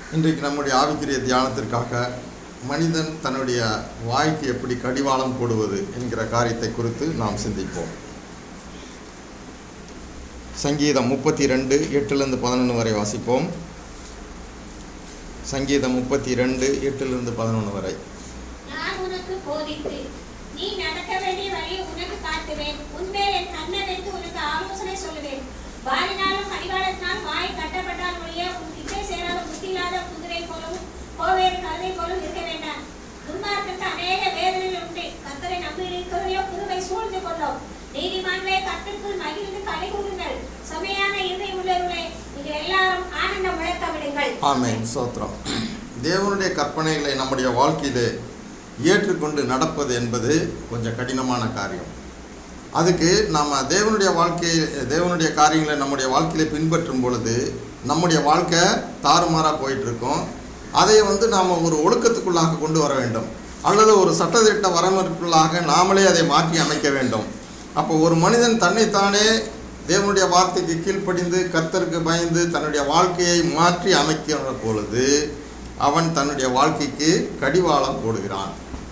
இன்றைக்கு நம்முடைய ஆவிக்குரிய தியானத்திற்காக மனிதன் தன்னுடைய வாய்க்கு எப்படி கடிவாளம் போடுவது என்கிற காரியத்தை குறித்து நாம் சிந்திப்போம். சங்கீதம் 32 8-11 வரை வாசிப்போம். சங்கீதம் 32 8-11 வரை. நான் உனக்கு போதித்து நீ நடக்க வேண்டிய வழியை உனக்கு காட்டுவேன். உன்மேல் என் கண்ணை வைத்து உனக்கு ஆலோசனை சொல்லுவேன். வாரினாலும் கடிவாளத்தினால் வாய் கட்டப்பட்டால் ஒழிய உன் திசை சேராத புத்தியில்லாத குதிரை போலவும் கோவேறு கழுதை போலும் இருக்க வேண்டாம். துன்மார்க்கருக்கு அநேக வேதனைகள் உண்டு. கர்த்தரை நம்பி இருக்கிறதையோ குருவை சூழ்ந்து கொண்டோம். நீதிமான்களே, கர்த்தருக்குள் மகிழ்ந்து களி கூறுங்கள். செம்மையான இருதயம் உள்ளவர்களே, நீங்கள் எல்லாரும் ஆனந்தம் முழக்க விடுங்கள். ஆமென். ஸ்தோத்திரம். தேவனுடைய கற்பனைகளை நம்முடைய வாழ்க்கையிலே ஏற்றுக்கொண்டு நடப்பது என்பது கொஞ்சம் கடினமான காரியம். அதுக்கு நாம் தேவனுடைய காரியங்களை நம்முடைய வாழ்க்கையில பின்பற்றும் பொழுது நம்முடைய வாழ்க்கை தாறுமாறாக போயிட்டுருக்கோம். அதை நாம் ஒரு ஒழுக்கத்துக்குள்ளாக கொண்டு வர வேண்டும், அல்லது ஒரு சட்டத்திட்ட வரமுறைக்குள்ளாக நாமளே அதை மாற்றி அமைக்க வேண்டும். அப்போ ஒரு மனிதன் தன்னைத்தானே தேவனுடைய வார்த்தைக்கு கீழ்ப்படிந்து கர்த்தருக்கு பயந்து தன்னுடைய வாழ்க்கையை மாற்றி அமைக்கிற பொழுது அவன் தன்னுடைய வாழ்க்கைக்கு கடிவாளம் போடுகிறான்.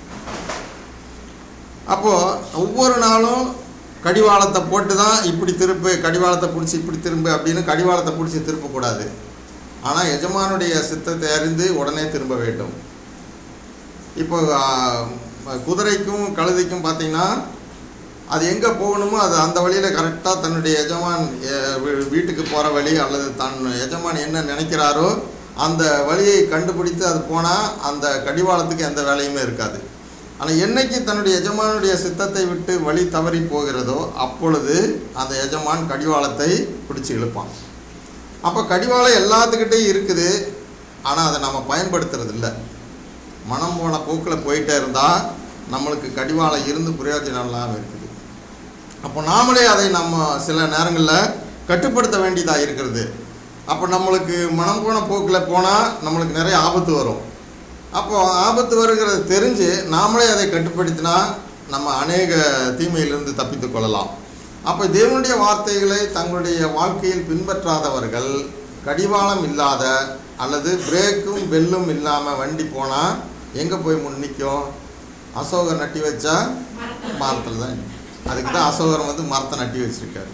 அப்போது ஒவ்வொரு நாளும் கடிவாளத்தை போட்டு தான் இப்படி திருப்பு, கடிவாளத்தை பிடிச்சி இப்படி திரும்பு அப்படின்னு கடிவாளத்தை பிடிச்சி திருப்பக்கூடாது. ஆனால் எஜமானுடைய சித்தத்தை அறிந்து உடனே திரும்ப வேண்டும். இப்போ குதிரைக்கும் கழுதைக்கும் பார்த்திங்கன்னா அது எங்கே போகணுமோ அது அந்த வழியில் கரெக்டாக தன்னுடைய எஜமான் வீட்டுக்கு போகிற வழி அல்லது தன் எஜமான் என்ன நினைக்கிறாரோ அந்த வழியை கண்டுபிடித்து அது போனால் அந்த கடிவாளத்துக்கு எந்த வேலையுமே இருக்காது. ஆனால் என்னைக்கு தன்னுடைய எஜமானுடைய சித்தத்தை விட்டு வழி தவறி போகிறதோ அப்பொழுது அந்த எஜமான் கடிவாளத்தை பிடிச்சி இழுப்பான். அப்போ கடிவாளம் எல்லாத்துக்கிட்டையும் இருக்குது, ஆனால் அதை நம்ம பயன்படுத்துறது இல்லை. மனம் போன போக்கில் போயிட்டே இருந்தால் நம்மளுக்கு கடிவாளம் இருந்து பிரயோஜனம் இல்லாமல் இருக்குது. அப்போ நாமளே அதை நம்ம சில நேரங்களில் கட்டுப்படுத்த வேண்டியதாக இருக்கிறது. அப்போ நம்மளுக்கு மனம் போன போக்கில் போனால் நம்மளுக்கு நிறைய ஆபத்து வரும். அப்போது ஆபத்து வருகிறது தெரிஞ்சு நாமளே அதை கட்டுப்படுத்தினா நம்ம அநேக தீமையிலிருந்து தப்பித்து கொள்ளலாம். அப்போ தேவனுடைய வார்த்தைகளை தங்களுடைய வாழ்க்கையில் பின்பற்றாதவர்கள் கடிவாளம் இல்லாத அல்லது பிரேக்கும் பெல்லும் இல்லாமல் வண்டி போனால் எங்கே போய் நிற்கும்? அசோகர் நட்டி வச்சா மரத்தில் தான். அதுக்கு தான் அசோகர் மரத்தை நட்டி வச்சுருக்காரு.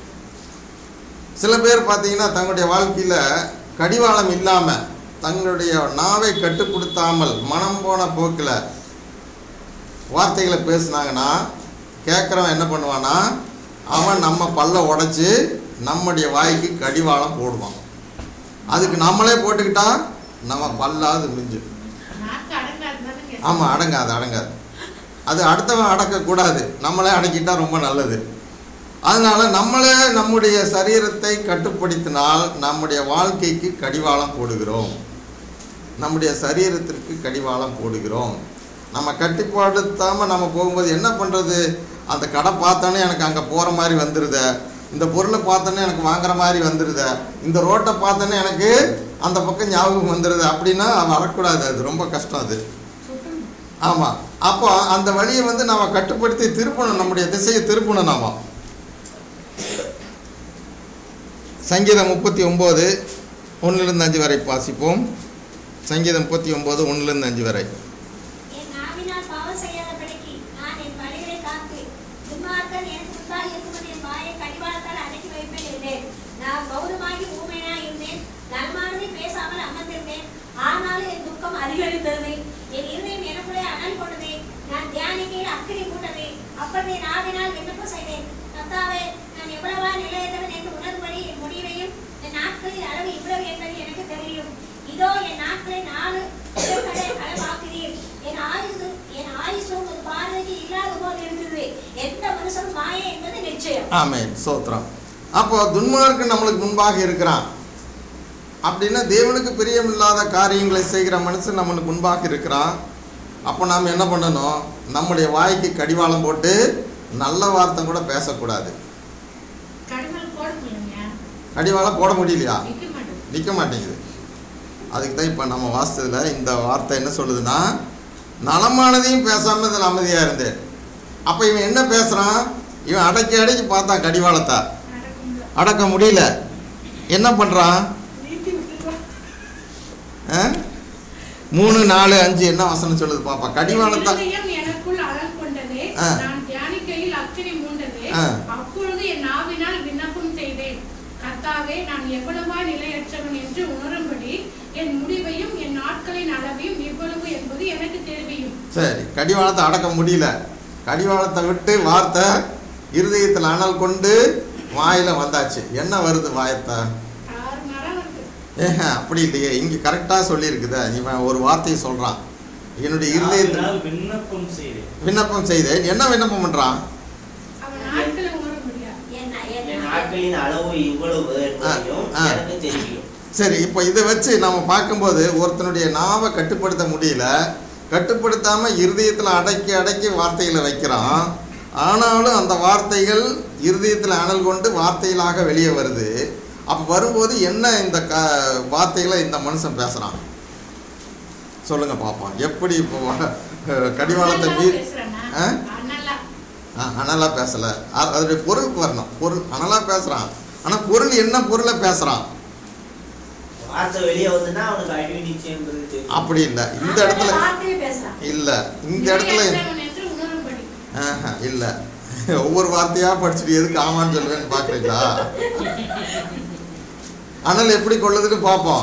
சில பேர் பார்த்தீங்கன்னா தங்களுடைய வாழ்க்கையில் கடிவாளம் இல்லாமல் தங்களுடைய நாவை கட்டுப்படுத்தாமல் மனம் போன போக்கில் வார்த்தைகளை பேசுனாங்கன்னா கேட்குறவன் என்ன பண்ணுவான்னா அவன் நம்ம பல்ல உடைச்சி நம்முடைய வாய்க்கு கடிவாளம் போடுவான். அதுக்கு நம்மளே போட்டுக்கிட்டா நம்ம பல்லாது மிஞ்சு. ஆமாம், அடங்காது. அது அடுத்தவன் அடக்கக்கூடாது, நம்மளே அடக்கிட்டா ரொம்ப நல்லது. அதனால் நம்மளே நம்முடைய சரீரத்தை கட்டுப்படுத்தினால் நம்முடைய வாழ்க்கைக்கு கடிவாளம் போடுகிறோம், நம்முடைய சரீரத்திற்கு கடிவாளம் போடுகிறோம். நம்ம கட்டுப்படுத்தாமல் நம்ம போகும்போது என்ன பண்ணுறது? அந்த கடை பார்த்தோன்னே எனக்கு அங்கே போகிற மாதிரி வந்துடுது, இந்த பொருளை பார்த்தோன்னே எனக்கு வாங்குற மாதிரி வந்துடுது, இந்த ரோட்டை பார்த்தோன்னே எனக்கு அந்த பக்கம் ஞாபகம் வந்துடுது அப்படின்னா வரக்கூடாது. அது ரொம்ப கஷ்டம் அது. ஆமாம். அப்போ அந்த வழியை நம்ம கட்டுப்படுத்தி திருப்பணும், நம்முடைய திசையை திருப்பணும். நாம சங்கீதம் 39 1-5 வரை வாசிப்போம். சங்கீதம் 39 1-5 வரை. ஆமென். ஸ்தோத்திரம். அப்போ துன்மார்க்கன் நம்மளுக்கு முன்பாக இருக்கிறான் அப்படின்னா தேவனுக்கு பிரியமில்லாத காரியங்களை செய்கிற மனுஷன் நம்மளுக்கு முன்பாக இருக்கிறான். அப்போ நாம் என்ன பண்ணணும்? நம்முடைய வாய்க்கு கடிவாளம் போட்டு நல்ல வார்த்தை கூட பேசக்கூடாது. கடிவாளம் போட முடியலையா? நிற்க மாட்டேங்குது. அதுக்கு தான் இப்போ நம்ம வாசித்ததில் இந்த வார்த்தை என்ன சொல்லுதுன்னா, நலமானதையும் பேசாமல் இதில் அமைதியாக இருந்தேன். அப்போ இவன் என்ன பேசுகிறான்? இவன் அடக்கி பார்த்தான், கடிவாளத்தை அடக்க முடியல. என்ன பண்ணுறான்? 3, 4, 5 என்ன வசனம் சொல்லுது பாப்பா? கடிவாளத்தை எனக்குள் அழல் கொண்டதே, நான் தியானிக்கையில் அக்கினி மூண்டதே, அப்பொழுது என் நாவினால் விண்ணப்பம் செய்தேன், கர்த்தாவே நான் எவ்வளவா நிலையற்றவன் என்று உணரும்படி என் முடிவையும் என் நாட்களின் அளவையும் எவ்வளவு என்பது எனக்கு தெரியும். சரி, கடிவாளத்தை அடக்க முடியல. கடிவாளத்தை விட்டு வார்த்தை இருதயத்தில் அனல் கொண்டு வாயில வந்தாச்சு. என்ன வருது வாயத்தை? அப்படி இல்லையே, இங்க கரெக்டா சொல்லி இருக்குது. இவன் ஒரு வார்த்தையை சொல்றான், என்னுடைய இருதயத்தில் விண்ணப்பம் செய்தேன். என்ன விண்ணப்பம் பண்றான்? சரி, இப்போ இதை வச்சு நம்ம பார்க்கும்போது ஒருத்தனுடைய நாவை கட்டுப்படுத்த முடியல. கட்டுப்படுத்தாம இருதயத்தில் அடக்கி அடக்கி வார்த்தைகளை வைக்கிறான். ஆனாலும் அந்த வார்த்தைகள் இருதயத்தில் அனல் கொண்டு வார்த்தைகளாக வெளியே வருது. அப்போ வரும்போது என்ன இந்த வார்த்தைகளை இந்த மனுஷன் பேசுகிறான் சொல்லுங்க பார்ப்போம். எப்படி இப்போ கடிவாளத்தை அனலாக பேசலை, அதோடைய பொருளுக்கு வரணும். பொருள் அனலாக பேசுகிறான், ஆனால் பொருள் என்ன பொருளை பேசுகிறான் அப்படி இல்லை. இந்த இடத்துல இல்லை, இந்த இடத்துல இல்லை. ஒவ்வொரு வார்த்தையாக படிச்சுட்டு எதுக்கு ஆமான்னு சொல்லுவேன்னு பார்க்குறீங்களா? அனல் எப்படி கொள்ளுதுன்னு பார்ப்போம்.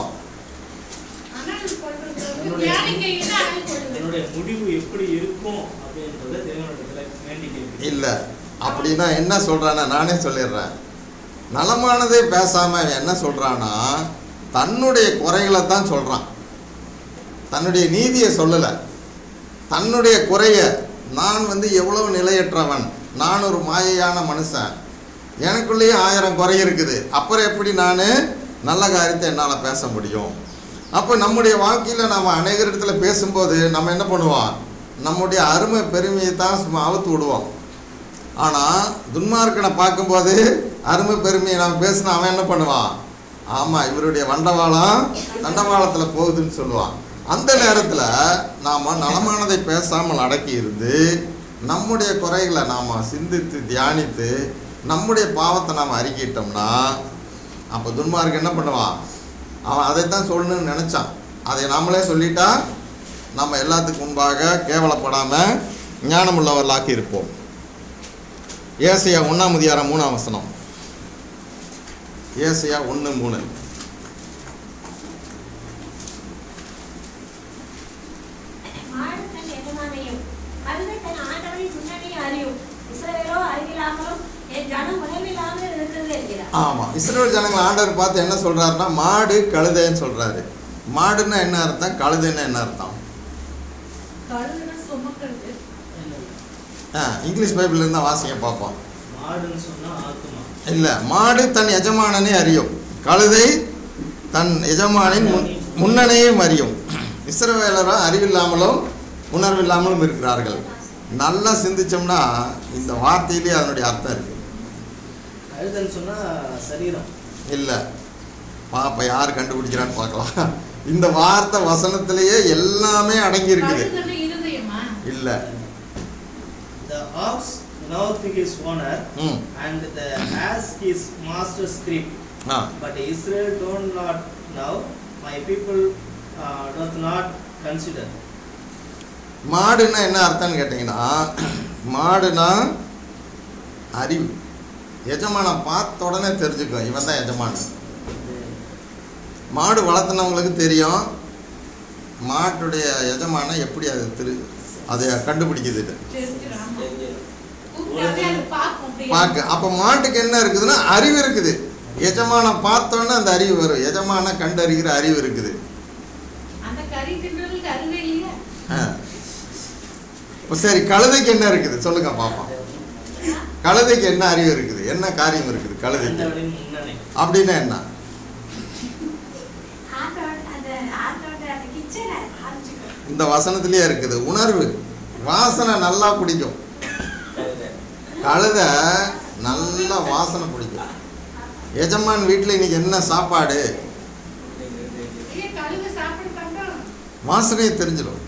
இல்லை அப்படின்னா என்ன சொல்றானா, நானே சொல்லிடுறேன். நலமானதே பேசாம என்ன சொல்றானா, தன்னுடைய குறைகளை தான் சொல்றான். தன்னுடைய நீதியை சொல்லலை, தன்னுடைய குறைய. நான் எவ்வளவு நிலையற்றவன், நான் ஒரு மாயையான மனுஷன், எனக்குள்ளேயே 1000 குறை இருக்குது. அப்புறம் எப்படி நான் நல்ல காரியத்தை என்னால் பேச முடியும்? அப்போ நம்முடைய வாழ்க்கையில் நம்ம அநேக இடத்துல பேசும்போது நம்ம என்ன பண்ணுவோம், நம்முடைய அருமை பெருமையை தான் சும்மா அவுத்து விடுவோம். ஆனால் துன்மார்க்கனை பார்க்கும்போது அருமை பெருமையை நம்ம பேசினா அவன் என்ன பண்ணுவான், ஆமாம் இவருடைய வண்டவாளம் தண்டவாளத்தில் போகுதுன்னு சொல்லுவான். அந்த நேரத்தில் நாம் நலமானதை பேசாமல் அடக்கி இருந்து நம்முடைய குறைகளை நாம் சிந்தித்து தியானித்து நம்முடைய பாவத்தை நாம் அறிக்கிட்டோம்னா, அப்போ துன்மார்க்கு என்ன பண்ணுவான், அவன் அதைத்தான் சொல்லணும்னு நினச்சான். அதை நாமளே சொல்லிட்டா நம்ம எல்லாத்துக்கும் முன்பாக கேவலப்படாமல் ஞானமுள்ளவர்களாக இருப்போம். ஏசாயா 1:3 ஏசாயா 1:3. ஆமாம், இஸ்ரவேல் ஜனங்கள் ஆண்டவர் பார்த்து என்ன சொல்றாருன்னா, மாடு கழுதைன்னு சொல்றாரு. மாடுன்னா என்ன அர்த்தம், கழுதைன்னா என்ன அர்த்தம்? இங்கிலீஷ் பைபிள்ல இருந்தா வாசிங்க பார்ப்போம். இல்லை, மாடு தன் எஜமானனை அறியும், கழுதை தன் எஜமானின் முன்னணையும் அறியும். இஸ்ரவேலரும் அறிவில்லாமலும் உணர்வில்லாமலும் இருக்கிறார்கள். நல்லா சிந்திச்சோம்னா இந்த வார்த்தையிலேயே அதனுடைய அர்த்தம் இருக்கு. இல்லை பாப்பா, யார் கண்டுபிடிக்கிறான்னு பார்க்கலாம். இந்த வார்த்தை வசனத்திலேயே எல்லாமே அடங்கி இருக்குது. இல்லை, the ox knoweth his owner and the ass his master's crib, but Israel don't not know, my people doth not consider. மாடுன்னா என்ன அர்த்தம்னு கேட்டிங்கன்னா, மாடுனா அறிவு. எஜமான பார்த்த உடனே தெரிஞ்சுக்கும் இவன் தான் எஜமானன். மாடு வளர்த்துனவங்களுக்கு தெரியும் மாட்டுடைய எஜமானம் எப்படி அது அதை கண்டுபிடிக்குது பார்க்க. அப்போ மாட்டுக்கு என்ன இருக்குதுன்னா அறிவு இருக்குது. எஜமானம் பார்த்தோன்னே அந்த அறிவு வரும். எஜமான கண்டறிகிற அறிவு இருக்குது. இப்போ சரி, கழுதைக்கு என்ன இருக்குது சொல்லுங்க பாப்போம். கழுதைக்கு என்ன அறிவு இருக்குது, என்ன காரியம் இருக்குது கழுதைக்கு அப்படின்னா என்ன? இந்த வசனத்திலேயே இருக்குது. உணர்வு, வாசனை நல்லா பிடிக்கும். கழுதை நல்லா வாசனை பிடிக்கும். எஜமான் வீட்டில் இன்னைக்கு என்ன சாப்பாடு, வாசனையை தெரிஞ்சிடும்.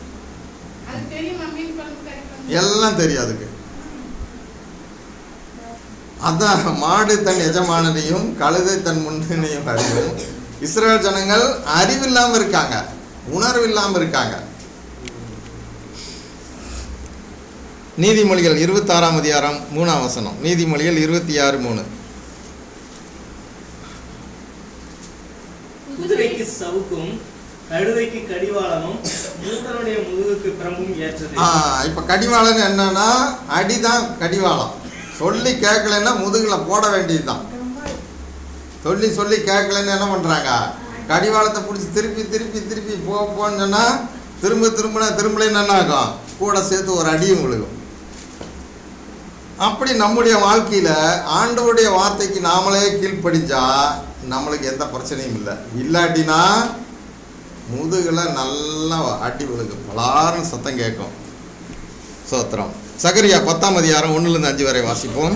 எல்லாம் தெரியும் அதுக்கு. அதான் மாடு தன் எஜமானனையும் கழுதை தன் முன்னணியும் அறியும். இஸ்ரவேல் ஜனங்கள் அறிவில்லாமல் இருக்காங்க. உணர்வு இல்லாமல் இருக்காங்க. நீதிமொழிகள் 26ஆம் அதிகாரம் 3ஆம் வசனம். நீதிமொழிகள் 26:3. குதிரைக்கு சவுக்கும் கழுதைக்கு கடிவாளமும் மூடனுடைய முதுகுக்கு பிரம்பும் ஏற்றது. இப்போ கடிவாளம் என்னன்னா அடிதான் கடிவாளம். சொல்லி கேட்கலன்னா முதுகில் போட வேண்டியதுதான். சொல்லி சொல்லி கேட்கலன்னு என்ன பண்ணுறாங்க, கடிவாளத்தை பிடிச்சி திருப்பி திருப்பி திருப்பி போன்னு சொன்னால் திரும்பலைன்னு என்ன ஆகும், கூட சேர்த்து ஒரு அடியும் விழுகும். அப்படி நம்முடைய வாழ்க்கையில் ஆண்டவருடைய வார்த்தைக்கு நாமளே கீழ்ப்படிஞ்சா நம்மளுக்கு எந்த பிரச்சனையும் இல்லை. இல்லாட்டினா முதுகில் நல்லா அடி விழுகும், பலாருன்னு சத்தம் கேட்கும். சோத்திரம். சகரியா 10ஆம் அதிகாரம் 1-5 வரை வாசிப்போம்.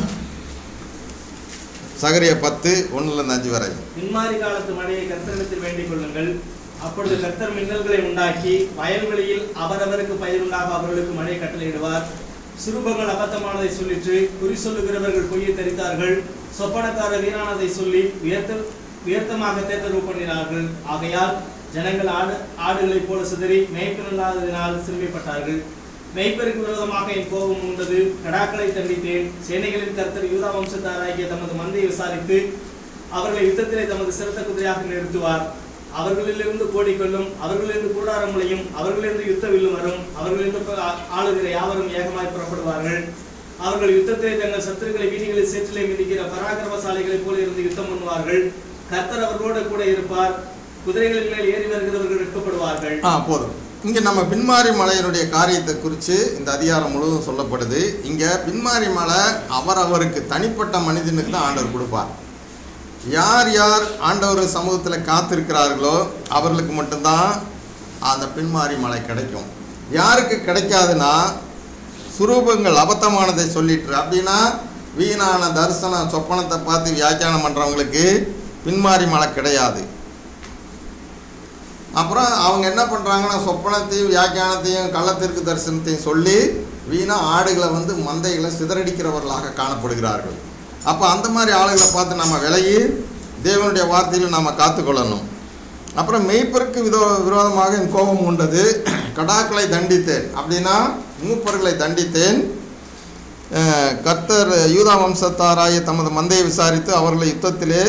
சகரியா 10:1-5 வரை. பின்மாரி காலத்து மழையை கர்த்தரிடத்தில் வேண்டிக் கொள்ளுங்கள். அப்பொழுது கர்த்தர் மின்னல்களை உண்டாக்கி வயல்வெளியில் அவரவருக்கு பயிர் உண்டாக அவர்களுக்கு மழை கட்டளையிடுவார். சுரூபங்கள் அபத்தமானதை சொல்லிற்று, குறி சொல்லுகிறவர்கள் பொய்யை தரித்தார்கள், சொப்பனக்காரர் வீணானதை சொல்லி வியர்த்தமாக தேர்தல் பண்ணினார்கள். ஆகையால் ஜனங்கள் ஆடுகளைப் போல சிதறி மேய்ப்பனில்லாததினால் சிறுமைப்பட்டார்கள். மெய்ப்பருக்கு விரோதமாக என் கோபம் உண்டது, கடாக்களை தண்டித்தேன். சேனைகளின் கர்த்தர் யூதா வம்சத்தாராகிய தமது மந்தையை விசாரித்து அவர்களை யுத்தத்திலே தமது சிறந்த குதிரையாக நிறுத்துவார். அவர்களிலிருந்து கோடிக்கொள்ளும், அவர்களிலிருந்து கூடாரமுளையும், அவர்களிலிருந்து யுத்த வில்லும் வரும். அவர்களிலிருந்து ஆளுகிற யாவரும் ஏகமாய் புறப்படுவார்கள். அவர்கள் யுத்தத்திலே தங்கள் சத்துருக்களை வீதிகளில் சேற்றிலே மிதிக்கிற பராக்கிரமசாலிகளைப் போல இருந்து யுத்தம் பண்ணுவார்கள். கர்த்தர் அவர்களோடு கூட இருப்பார். குதிரைகளின் மேல் ஏறி வருகிறவர்கள் வெட்கப்படுவார்கள். போதும். இங்கே நம்ம பின்மாரி மலையினுடைய காரியத்தை குறித்து இந்த அதிகாரம் முழுவதும் சொல்லப்படுது. இங்கே பின்மாரி மலை அவரவருக்கு தனிப்பட்ட மனிதனுக்கு தான் ஆண்டவர் கொடுப்பார். யார் யார் ஆண்டவர் சமூகத்தில் காத்திருக்கிறார்களோ அவர்களுக்கு மட்டும்தான் அந்த பின்மாரி மலை கிடைக்கும். யாருக்கு கிடைக்காதுன்னா சுரூபங்கள் அபத்தமானதை சொல்லிட்டு, அப்படின்னா வீணான தரிசனம் சொப்பனத்தை பார்த்து வியாக்கியானம் பண்ணுறவங்களுக்கு பின்மாரி மலை கிடையாது. அப்புறம் அவங்க என்ன பண்ணுறாங்கன்னா சொப்பனத்தையும் வியாக்கியானத்தையும் கள்ளத்திற்கு தரிசனத்தையும் சொல்லி வீணாக ஆடுகளை மந்தைகளை சிதறடிக்கிறவர்களாக காணப்படுகிறார்கள். அப்போ அந்த மாதிரி ஆளுகளை பார்த்து நம்ம விலகி தேவனுடைய வார்த்தையில் நாம் காத்துக்கொள்ளணும். அப்புறம் மெய்ப்பருக்கு விரோதமாக என் கோபம் உண்டது, கடாக்களை தண்டித்தேன், அப்படின்னா மூப்பர்களை தண்டித்தேன். கர்த்தர் யூதா வம்சத்தாராய தமது மந்தையை விசாரித்து அவர்களை யுத்தத்திலே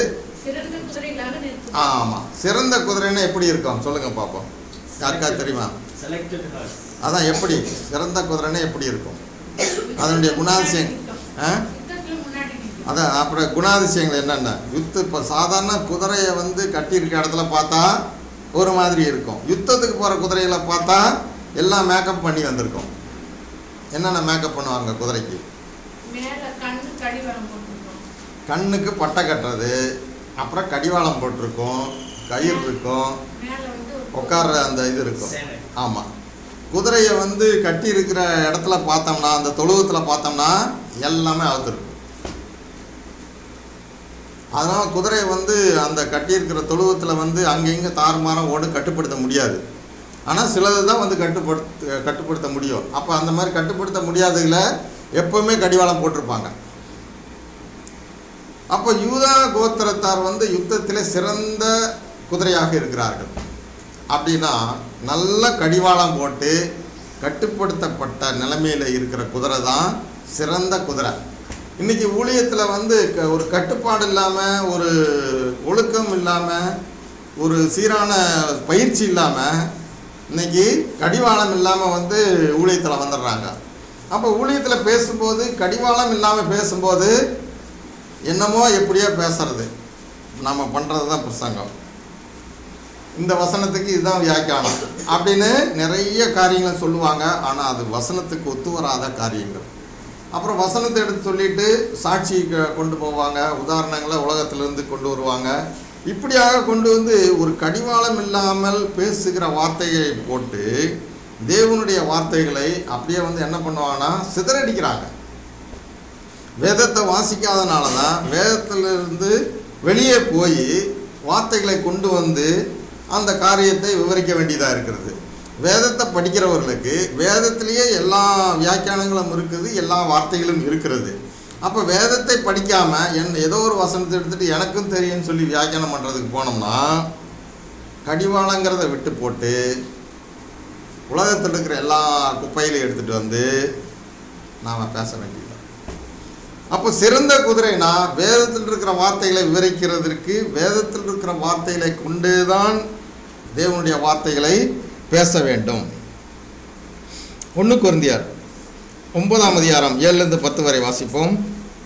ஆமாம். சிறந்த குதிரைன்னா எப்படி இருக்கும் சொல்லுங்க பார்ப்போம். யாருக்கா தெரியுமா? அதான் எப்படி சிறந்த குதிரைன்னா எப்படி இருக்கும், அதனுடைய குணாதிசயம். அதான் அப்புறம் குணாதிசயங்கள் என்னென்ன? இப்போ சாதாரண குதிரையை கட்டியிருக்க இடத்துல பார்த்தா ஒரு மாதிரி இருக்கும். யுத்தத்துக்கு போகிற குதிரைகளை பார்த்தா எல்லாம் மேக்கப் பண்ணி வந்திருக்கும். என்னென்ன மேக்கப் பண்ணுவாங்க குதிரைக்கு? கண்ணுக்கு பட்டை கட்டுறது, அப்புறம் கடிவாளம் போட்டிருக்கும், கயிறு இருக்கும், உட்கார்ற அந்த இது இருக்கும். ஆமாம். குதிரையை கட்டி இருக்கிற இடத்துல பார்த்தோம்னா, அந்த தொழுவத்தில் பார்த்தோம்னா எல்லாமே அவுத்துருக்கும். அதனால் குதிரையை அந்த கட்டியிருக்கிற தொழுவத்தில் அங்கே இங்கே தாறுமாறம் ஓடு கட்டுப்படுத்த முடியாது. ஆனால் சிலது தான் கட்டுப்படுத்த முடியும். அப்போ அந்த மாதிரி கட்டுப்படுத்த முடியாததுல எப்போவுமே கடிவாளம் போட்டிருப்பாங்க. அப்போ யூதா கோத்திரத்தார் யுத்தத்தில் சிறந்த குதிரையாக இருக்கிறார்கள். அப்படின்னா நல்ல கடிவாளம் போட்டு கட்டுப்படுத்தப்பட்ட நிலைமையில் இருக்கிற குதிரை தான் சிறந்த குதிரை. இன்றைக்கி ஊழியத்தில் ஒரு கட்டுப்பாடு இல்லாமல், ஒரு ஒழுக்கம் இல்லாமல், ஒரு சீரான பயிற்சி இல்லாமல், இன்றைக்கி கடிவாளம் இல்லாமல் ஊழியத்தில் வந்துடுறாங்க. அப்போ ஊழியத்தில் பேசும்போது கடிவாளம் இல்லாமல் பேசும்போது என்னமோ எப்படியோ பேசுறது, நம்ம பண்ணுறது தான் பிரசங்கம், இந்த வசனத்துக்கு இதுதான் வியாக்கியானம் அப்படின்னு நிறைய காரியங்களை சொல்லுவாங்க. ஆனால் அது வசனத்துக்கு ஒத்து வராத காரியங்கள். அப்புறம் வசனத்தை எடுத்து சொல்லிட்டு சாட்சி கொண்டு போவாங்க, உதாரணங்களை உலகத்திலிருந்து கொண்டு வருவாங்க. இப்படியாக கொண்டு ஒரு கடிவாளம் இல்லாமல் பேசுகிற வார்த்தையை போட்டு தேவனுடைய வார்த்தைகளை அப்படியே என்ன பண்ணுவாங்கன்னா சிதறடிக்கிறாங்க. வேதத்தை வாசிக்காதனால தான் வேதத்திலிருந்து வெளியே போய் வார்த்தைகளை கொண்டு அந்த காரியத்தை விவரிக்க வேண்டியதாக இருக்கிறது. வேதத்தை படிக்கிறவர்களுக்கு வேதத்திலேயே எல்லா வியாக்கியானங்களும் இருக்குது, எல்லா வார்த்தைகளும் இருக்கிறது. அப்போ வேதத்தை படிக்காமல் ஏதோ ஒரு வசனத்தை எடுத்துகிட்டு எனக்கும் தெரியும்னு சொல்லி வியாக்கியானம் பண்ணுறதுக்கு போனோம்னா கடிவாளங்கிறத விட்டு போட்டு உலகத்தில் இருக்கிற எல்லா குப்பையிலையும் எடுத்துகிட்டு வந்து நாம் பேச வேண்டியது. அப்போ சிறந்த குதிரைனா வேதத்தில் இருக்கிற வார்த்தைகளை விவரிக்கிறதற்கு வேதத்தில் இருக்கிற வார்த்தைகளை கொண்டு தான் தேவனுடைய வார்த்தைகளை பேச வேண்டும். 1 கொரிந்தியர் 9ஆம் அதிகாரம் 7-10 வரை வாசிப்போம்.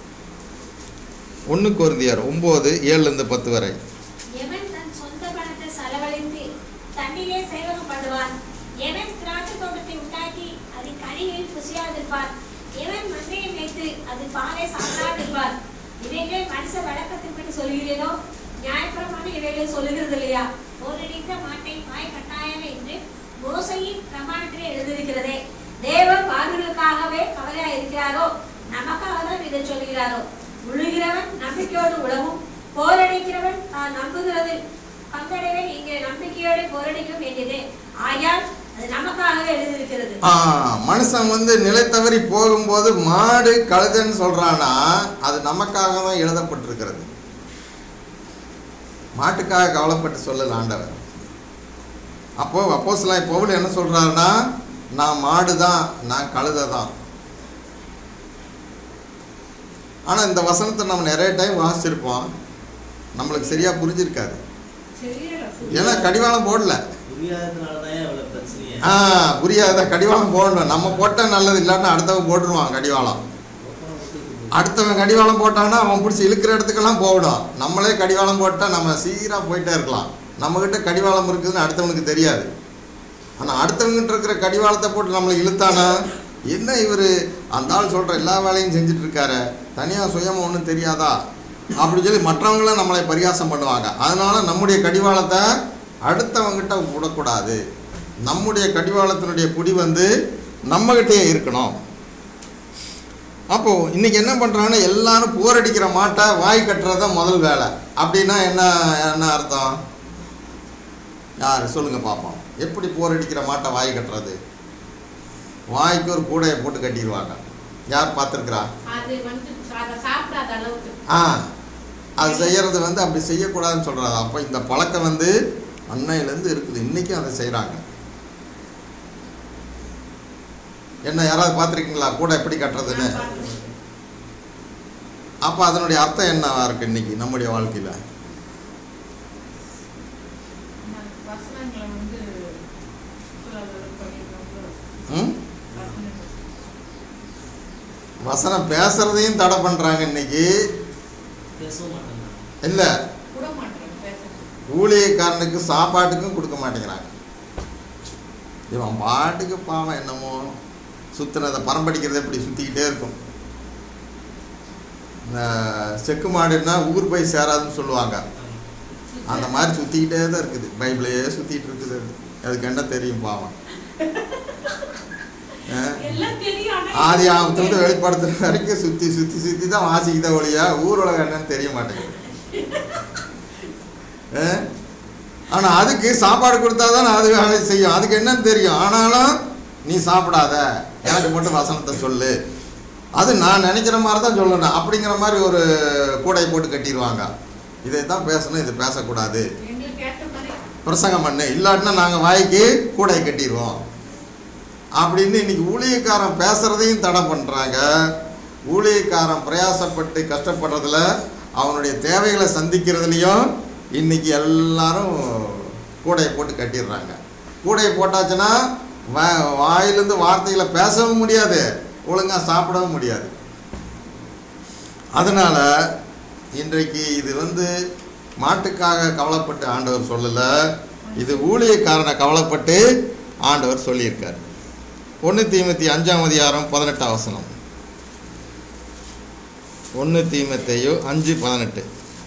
1 கொரிந்தியர் 9 7-10 வரை. எவன் தன் சொந்த பணத்தை செலவழித்து தண்ணீரே சேவகம் பண்ணுவான்? எவன் திராட்சை தோட்டத்தை உண்டாக்கி அது கனியில் புசியாதிருப்பார்? எவன் மந்தையை வைத்து அது பாலை சாப்பிடாதிருப்பார்? இவைகளை மனுஷ வழக்கத்தின்படி சொல்கிறேனோ நியாயப்பிரமாணம் இவைகளை சொல்லுகிறது இல்லையா? போரடிக்கிற மாட்டை வாய் கட்டாயம் என்று மோசையின் பிரமாணத்திலே எழுதியிருக்கிறதே. தேவன் பாவிகளுக்காகவே கவலையா இருக்கிறாரோ நமக்காக தான் இதை சொல்கிறாரோ? உழுகிறவன் நம்பிக்கையோடு உழவும், போரடிக்கிறவன் தான் நம்புகிறதில் பங்கடைவன் இங்கே நம்பிக்கையோடு போரடிக்க வேண்டியதே. ஆயால் அது நமக்காகவே எழுதியிருக்கிறது. மனுஷன் நிலை தவறி போகும்போது மாடு கழுதைன்னு சொல்றானா அது நமக்காக தான் எழுதப்பட்டிருக்கிறது. மாட்டுக்காக கவலைப்பட்டு சொல்லல ஆண்டவர். அப்போ அப்போஸ்தலன் பவுல் என்ன சொல்றாருன்னா, நான் மாடு தான், நான் கழுதை தான். ஆனால் இந்த வசனத்தை நம்ம நிறைய டைம் வாசிச்சிருப்போம், நம்மளுக்கு சரியா புரிஞ்சிருக்காது. ஏன்னா கடிவாளம் போடல. புரியாத கடிவாளம் போடணும். நம்ம போட்டால் நல்லது, இல்லாட்டினா அடுத்தவன் போட்டுருவான் கடிவாளம். அடுத்தவன் கடிவாளம் போட்டான்னா அவன் பிடிச்சி இழுக்கிற இடத்துக்கெல்லாம் போகணும். நம்மளே கடிவாளம் போட்டால் நம்ம சீராக போயிட்டே இருக்கலாம். நம்மக்கிட்ட கடிவாளம் இருக்குதுன்னு அடுத்தவனுக்கு தெரியாது. ஆனால் அடுத்தவங்கிட்ட இருக்கிற கடிவாளத்தை போட்டு நம்மளை இழுத்தானா, என்ன இவர் அந்த ஆள் சொல்கிற எல்லா வேலையும் செஞ்சுட்டு இருக்காரு, தனியாக சுயமாக ஒன்றும் தெரியாதா அப்படி சொல்லி மற்றவங்களும் நம்மளை பரிகாசம் பண்ணுவாங்க. அதனால் நம்முடைய கடிவாளத்தை அடுத்தவங்கிட்ட விடக்கூடாது. நம்முடைய கடிவாளத்தினுடைய புடி நம்மகிட்டே இருக்கணும். அப்போது இன்றைக்கி என்ன பண்ணுறாங்கன்னா, எல்லாரும் போரடிக்கிற மாட்டை வாய் கட்டுறது தான் முதல் வேலை. அப்படின்னா என்ன என்ன அர்த்தம்? யார் சொல்லுங்கள் பார்ப்போம். எப்படி போரடிக்கிற மாட்டை வாய் கட்டுறது? வாய்க்கு ஒரு கூடையை போட்டு கட்டிடுவாங்க. யார் பார்த்துருக்குறா? அது செய்கிறது அப்படி செய்யக்கூடாதுன்னு சொல்கிறாங்க. அப்போ இந்த பழக்கம் அன்னையிலேருந்து இருக்குது, இன்றைக்கும் அதை செய்கிறாங்க. என்ன யாராவது பார்த்துருக்கீங்களா கூடை எப்படி கட்டுறதுன்னு? அப்போ அதனுடைய அர்த்தம் என்னவா இருக்குது இன்னைக்கு நம்முடைய வாழ்க்கையில்? வசனம் பேசுறதையும் தடை பண்றாங்க இன்னைக்கு. இல்ல ஊழியக்காரனுக்கு சாப்பாட்டுக்கும் கொடுக்க மாட்டேங்கிறாங்க. இவன் பாட்டுக்கு பாவம் என்னமோ சுத்தினதை பரம்படிக்கிறது எப்படி சுத்திக்கிட்டே இருக்கும். இந்த செக்கு மாடுன்னா ஊர் போய் சேராதுன்னு சொல்லுவாங்க. அந்த மாதிரி சுத்திக்கிட்டே தான் இருக்குது. பைபிளையே சுத்திட்டு இருக்குது. அதுக்கு என்ன தெரியும் பாவம்? ஆதி ஆமத்திலிருந்து வெளிப்படுத்துற வரைக்கும் சுத்தி சுத்தி சுத்தி தான் வாசிக்கிட்ட ஒழியா ஊர் உலகம் என்னன்னு தெரிய மாட்டேங்குது. ஆனா அதுக்கு சாப்பாடு கொடுத்தாதான் அது வேலை செய்யும். அதுக்கு என்னன்னு தெரியும். ஆனாலும் நீ சாப்பிடாத, எனக்கு மட்டும் வசனத்தை சொல்லு, அது நான் நினைக்கிற மாதிரி தான் சொல்லணும் அப்படிங்கிற மாதிரி ஒரு கூடை போட்டு கட்டிடுவாங்க. இதை தான் பேசணும், இது பேசக்கூடாது, பிரசங்கம் பண்ணு, இல்லாட்டினா நாங்கள் வாய்க்கு கூடை கட்டிடுவோம் அப்படின்னு இன்னைக்கு ஊழியக்காரன் பேசுறதையும் தடை பண்ணுறாங்க. ஊழியக்காரன் பிரயாசப்பட்டு கஷ்டப்படுறதுல அவனுடைய தேவைகளை சந்திக்கிறதுலையும் இன்னைக்கு எல்லாரும் கூடையை போட்டு கட்டிடுறாங்க. கூடையை போட்டாச்சுன்னா வாயிலிருந்து வார்த்தைகளை பேசவும் முடியாது, ஒழுங்காக சாப்பிடவும் முடியாது. அதனால் இன்றைக்கு இது மாட்டுக்காக கவலைப்பட்டு ஆண்டவர் சொல்லலை, இது ஊழியக்காரனை கவலைப்பட்டு ஆண்டவர் சொல்லியிருக்கார். 1 தீமோத்தேயு 5ஆம் அதிகாரம் 18ஆம் வசனம். 1 தீமோத்தேயு 5:18.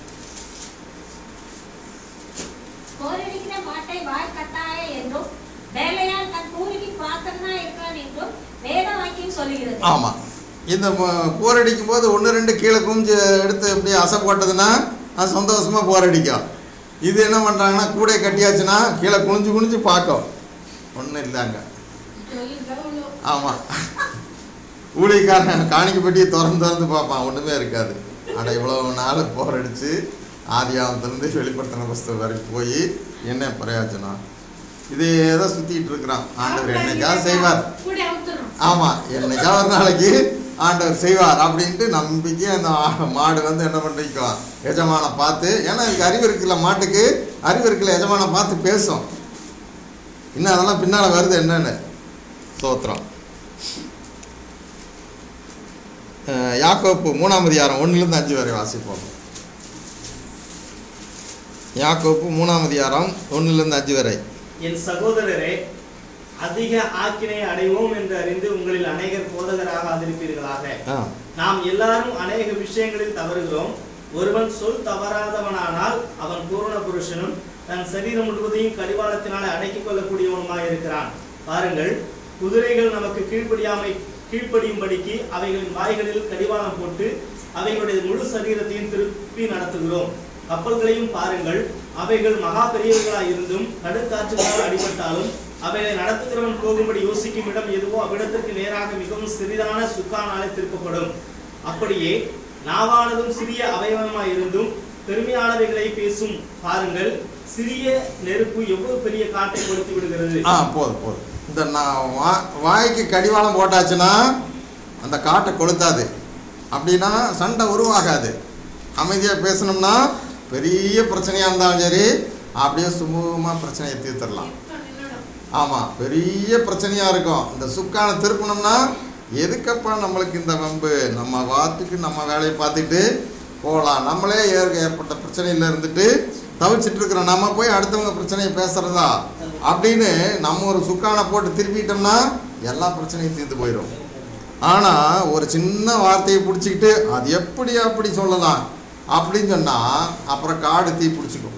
ஆமாம், இந்த போரடிக்கும் போது 1-2 கீழே குமிஞ்சு எடுத்து இப்படி அசை போட்டதுன்னா அது சந்தோஷமாக போரடிக்கும். இது என்ன பண்ணுறாங்கன்னா கூடை கட்டியாச்சுன்னா கீழே குனிஞ்சு குனிஞ்சு பார்க்கும், ஒன்றும் இல்லைங்க. ஆமாம், ஊழியக்காரன் காணிக்க பெட்டியை திறந்து பார்ப்பான், ஒன்றுமே இருக்காது. ஆனால் இவ்வளோ நாள் போரடித்து ஆதியாகமத்திலேருந்து வெளிப்படுத்தின புஸ்தகம் வரைக்கும் போய் என்ன பிரயோஜனம்? இதே தான் சுற்றிட்டு இருக்கிறான். ஆண்டவர் என்னைக்காவது செய்வார். ஆமாம், என்னைக்காவது ஒரு நாளைக்கு ஆண்டவர் செய்வார் அப்படின்ட்டு நம்பிக்கை அந்த மாடு வந்து என்ன பண்ணிக்கும், எஜமானை பார்த்து. ஏன்னா இதுக்கு அறிவு இருக்குல்ல, மாட்டுக்கு அறிவு இருக்குல்ல, எஜமானை பார்த்து பேசும். இன்னும் அதெல்லாம் பின்னால் வருது என்னன்னு. ஸ்தோத்திரம். யாக்கோப்பு 3ஆம் அதிகாரம் 1-5 வரை வாசிப்போம். யாக்கோப்பு 3ஆம் அதிகாரம் 1-5 வரை. என் சகோதரரே, அதிக ஆக்கினை அடைவோம் என்று அறிந்து உங்களில் அநேகர் போதகராக ஆதிருப்பீர்களாக. நாம் எல்லாரும் அநேக விஷயங்களில் தவறுகிறோம். ஒருவன் சொல் தவறாதவனானால் அவன் பூரண புருஷனும் தன் சரீரம் முழுவதையும் கடிவாளத்தினாலே அடக்கிக் கொள்ளக்கூடியவனுமாய் இருக்கிறான். பாருங்கள், குதிரைகள் நமக்கு கீழ்ப்படியும்படிக்கு அவைகளின் வாய்களில் கடிவாளம் போட்டு அவைகளுடைய முழு சரீரத்தையும் திருப்பி நடத்துகிறோம். கப்பல்களையும் பாருங்கள், அவைகள் மகா பெரியவர்களாய் இருந்தும் கடுக்காற்றுகளால் அடிபட்டாலும் அவைகளை நடத்துகிறவன் போகும்படி யோசிக்கும் இடம் எதுவோ அவ்விடத்திற்கு நேராக மிகவும் சிறிதான சுக்கானாலே திருப்பப்படும். அப்படியே நாவானதும் சிறிய அவயவமாய் இருந்தும் பெருமையானவைகளை பேசும். பாருங்கள், சிறிய நெருப்பு எவ்வளவு பெரிய காட்டை கொடுத்து விடுகிறது. போதும். இந்த வாய்க்கு கடிவாளம் போட்டாச்சுன்னா அந்த காட்டை கொளுத்தாது. அப்படின்னா சண்டை உருவாகாது. அமைதியாக பேசணும்னா பெரிய பிரச்சனையாக இருந்தாலும் சரி, அப்படியே சுமூகமாக பிரச்சனையை தீர்த்துடலாம். ஆமாம், பெரிய பிரச்சனையாக இருக்கும். இந்த சுக்கானை திருப்பணும்னா எதுக்கப்பா நம்மளுக்கு இந்த வம்பு, நம்ம வாத்துக்கு நம்ம வேலையை பார்த்துட்டு போகலாம். நம்மளே ஏற்பட்ட பிரச்சனையில் இருந்துட்டு தவிச்சிட்டு இருக்கிறோம், நம்ம போய் அடுத்தவங்க பிரச்சனையை பேசுகிறதா அப்படின்னு நம்ம ஒரு சுக்கானை போட்டு திருப்பிட்டோம்னா எல்லா பிரச்சனையும் தீர்த்து போயிடும். ஆனால் ஒரு சின்ன வார்த்தையை பிடிச்சிக்கிட்டு அது அப்படி சொல்லலாம் அப்படின்னு சொன்னால் அப்புறம் காடு தீ பிடிச்சிக்கும்.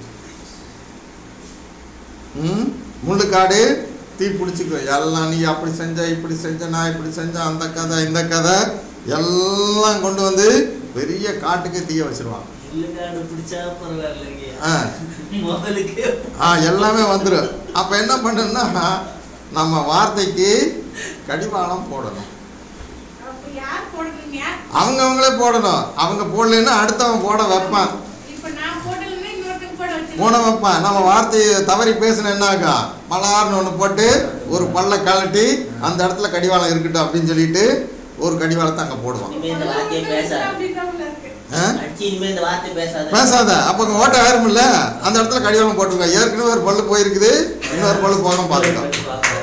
முள்ளுக்காடு தீ பிடிச்சிக்கும். எல்லாம் நீ அப்படி செஞ்ச, இப்படி செஞ்ச, நான் இப்படி செஞ்சேன், அந்த கதை இந்த கதை எல்லாம் கொண்டு வந்து பெரிய காட்டுக்கு தீய வச்சிருவாங்க. எல்லாமே வந்துடும். அப்போ என்ன பண்ணணும்னா நம்ம வார்த்தைக்கு கடிவாளம் போடணும். அவங்களே போடணும். அவங்க போடலன்னா அடுத்தவன் போட வைப்பான். நம்ம வார்த்தையை தவறி பேசின என்னாக்கா, பலார்னு ஒன்று போட்டு ஒரு பல்ல கழட்டி அந்த இடத்துல கடிவாளம் இருக்கட்டும் அப்படின்னு சொல்லிட்டு ஒரு கடிவாளத்தை அங்கே போடுவான். பேசாத, அப்போ ஓட்ட ஆயிருமில்ல, அந்த இடத்துல கடிவாளம் போட்டுருக்கோம். ஏற்கனவே ஒரு பல்லு போயிருக்குது, இன்னொரு பல்லு போகாம பார்த்துட்டோம்.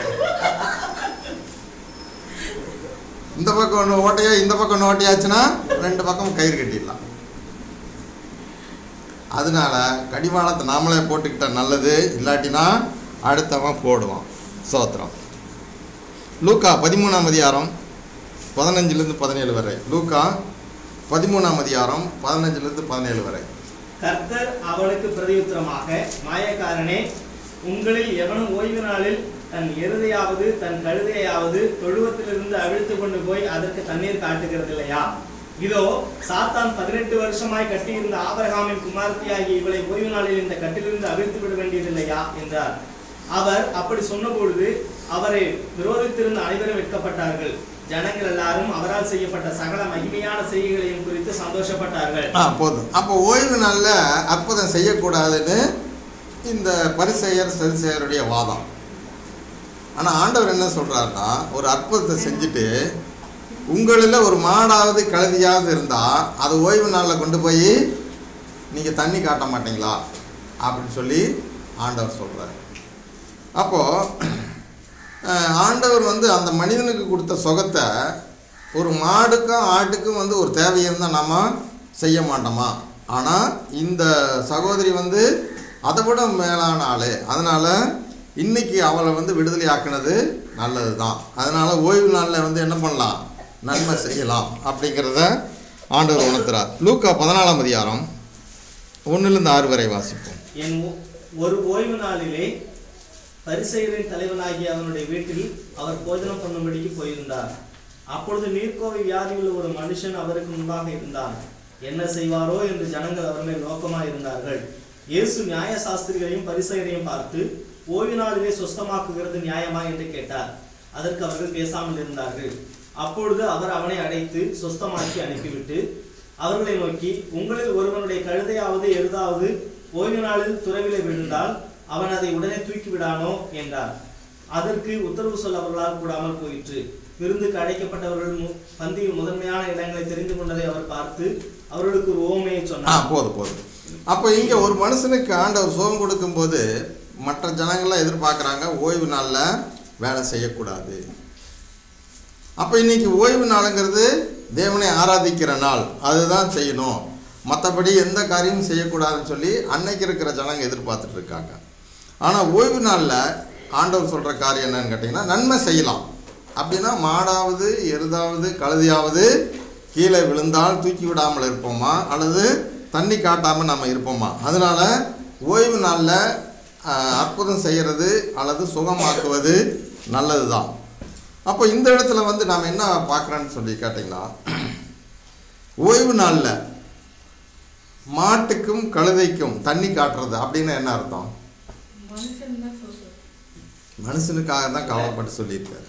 இந்த பக்கம் ஒன்று ஓட்டையா, இந்த பக்கம் ஒன்று ஓட்டையாச்சுன்னா 2 பக்கம் கயிறு கட்டிடலாம். அதனால கடிவாளத்தை நாமளே போட்டுக்கிட்ட நல்லது. இல்லாட்டினா அடுத்தவன் போடுவான். ஸ்தோத்திரம். லூக்கா 13ஆம் அதிகாரம் 15-17 வரை. லூக்கா 13ஆம் அதிகாரம் 15-17 வரை. கர்த்தர் அவனுக்கு பிரதியுத்தரமாக, மாயக்காரனே, உங்களில் எவனும் ஓய்வு நாளில் தன் எருதையாவது தன் கழுதையாவது தொழுவத்திலிருந்து அவிழ்த்து கொண்டு போய் அதற்கு தண்ணீர் காட்டுகிறது இல்லையா? இதோ சாத்தான் 18 வருஷமாய் கட்டியிருந்த ஆபிரகாமின் குமாரத்தியாகி இவளை ஓய்வு நாளில் இந்த கட்டிலிருந்து அவிழ்த்து விட வேண்டியதில்லையா என்றார். அவர் அப்படி சொன்னபொழுது அவரை விரோதித்திருந்த அனைவரும் வெட்கப்பட்டார்கள். ஜனங்கள் எல்லாரும் அவரால் செய்யப்பட்ட சகல மகிமையான செய்திகளையும் குறித்து சந்தோஷப்பட்டார்கள். போதும். அப்போ ஓய்வு நாள்ல அற்புதம் செய்யக்கூடாதுன்னு இந்த பரிசேயர் சதுசேயருடைய வாதம். ஆனா ஆண்டவர் என்ன சொல்றாருன்னா, ஒரு அற்புதத்தை செஞ்சுட்டு உங்களில் ஒரு மாடாவது கழுதியாவது இருந்தால் அது ஓய்வு நாளில் கொண்டு போய் நீங்கள் தண்ணி காட்ட மாட்டீங்களா அப்படின்னு சொல்லி ஆண்டவர் சொல்கிறார். அப்போது ஆண்டவர் வந்து அந்த மனிதனுக்கு கொடுத்த சுகத்தை ஒரு மாடுக்கும் ஆட்டுக்கும் வந்து ஒரு தேவை இருந்தால் நம்ம செய்ய மாட்டோமா? ஆனால் இந்த சகோதரி வந்து அதை விட மேலான ஆள். அதனால் இன்றைக்கி அவளை வந்து விடுதலை ஆக்குனது நல்லது தான். அதனால் ஓய்வு நாளில் வந்து என்ன பண்ணலாம், நன்மை செய்யலாம் அப்படிங்கிறத ஆண்டவர் உணர்த்துறார். லூக்கா 14ஆம் அதிகாரம் 1-6 வரை வாசிப்போம். என் ஒரு ஓய்வு நாளிலே பரிசேயரின் தலைவனாகிய அவனுடைய வீட்டில் அவர் போஜனம் பண்ணும்படிக்கு போயிருந்தார். அப்பொழுது நீர்க்கோவை வியாதியுள்ள ஒரு மனுஷன் அவருக்கு முன்பாக இருந்தார். என்ன செய்வாரோ என்று ஜனங்கள் அவர் மேல் நோக்கமாக இருந்தார்கள். இயேசு நியாய சாஸ்திரிகளையும் பரிசேயரையும் பார்த்து, ஓய்வு நாளிலே சொஸ்தமாக்குகிறது நியாயமா என்று கேட்டார். அதற்கு அவர்கள் பேசாமல் இருந்தார்கள். அப்பொழுது அவர் அவனை அடைத்து சொஸ்தமாக்கி அனுப்பிவிட்டு அவர்களை நோக்கி, உங்களில் ஒருவனுடைய கழுதையாவது எருதாவது ஓய்வு நாளில் துறவிலே விழுந்தால் அவன் அதை உடனே தூக்கி விடானோ என்றார். அதற்கு உத்தரவு சொல்ல அவர்களால் கூடாமல் போயிற்று. விருந்துக்கு அழைக்கப்பட்டவர்கள் பந்தியில் முதன்மையான இடங்களை தெரிந்து கொண்டதை அவர் பார்த்து அவர்களுக்கு ஒரு ஓமையை சொன்னார். போதும். அப்போ இங்கே ஒரு மனுஷனுக்கு ஆண்டவர் சுகம் கொடுக்கும்போது மற்ற ஜனங்கள்லாம் எதிர்பார்க்குறாங்க ஓய்வு நாளில் வேலை செய்யக்கூடாது. அப்போ இன்னைக்கு ஓய்வு நாளுங்கிறது தேவனை ஆராதிக்கிற நாள், அதுதான் செய்யணும், மற்றபடி எந்த காரியமும் செய்யக்கூடாதுன்னு சொல்லி அன்னைக்கு இருக்கிற ஜனங்க எதிர்பார்த்துட்டு இருக்காங்க. ஆனால் ஓய்வு நாளில் ஆண்டவர் சொல்கிற காரியம் என்னன்னு கேட்டிங்கன்னா, நன்மை செய்யலாம். அப்படின்னா மாடாவது எருதாவது கழுதியாவது கீழே விழுந்தால் தூக்கி விடாமல் இருப்போமா, அல்லது தண்ணி காட்டாமல் நம்ம இருப்போமா? அதனால் ஓய்வு நாளில் அற்புதம் செய்கிறது அல்லது சுகமாக்குவது நல்லது தான். அப்போ இந்த இடத்துல வந்து நாம் என்ன பார்க்குறோன்னு சொல்லி கேட்டிங்கன்னா, ஓய்வு நாளில் மாட்டுக்கும் கழுதைக்கும் தண்ணி காட்டுறது அப்படின்னு என்ன அர்த்தம்? மனுஷனுக்காக தான் கவலைப்பட்டு சொல்லியிருக்காரு.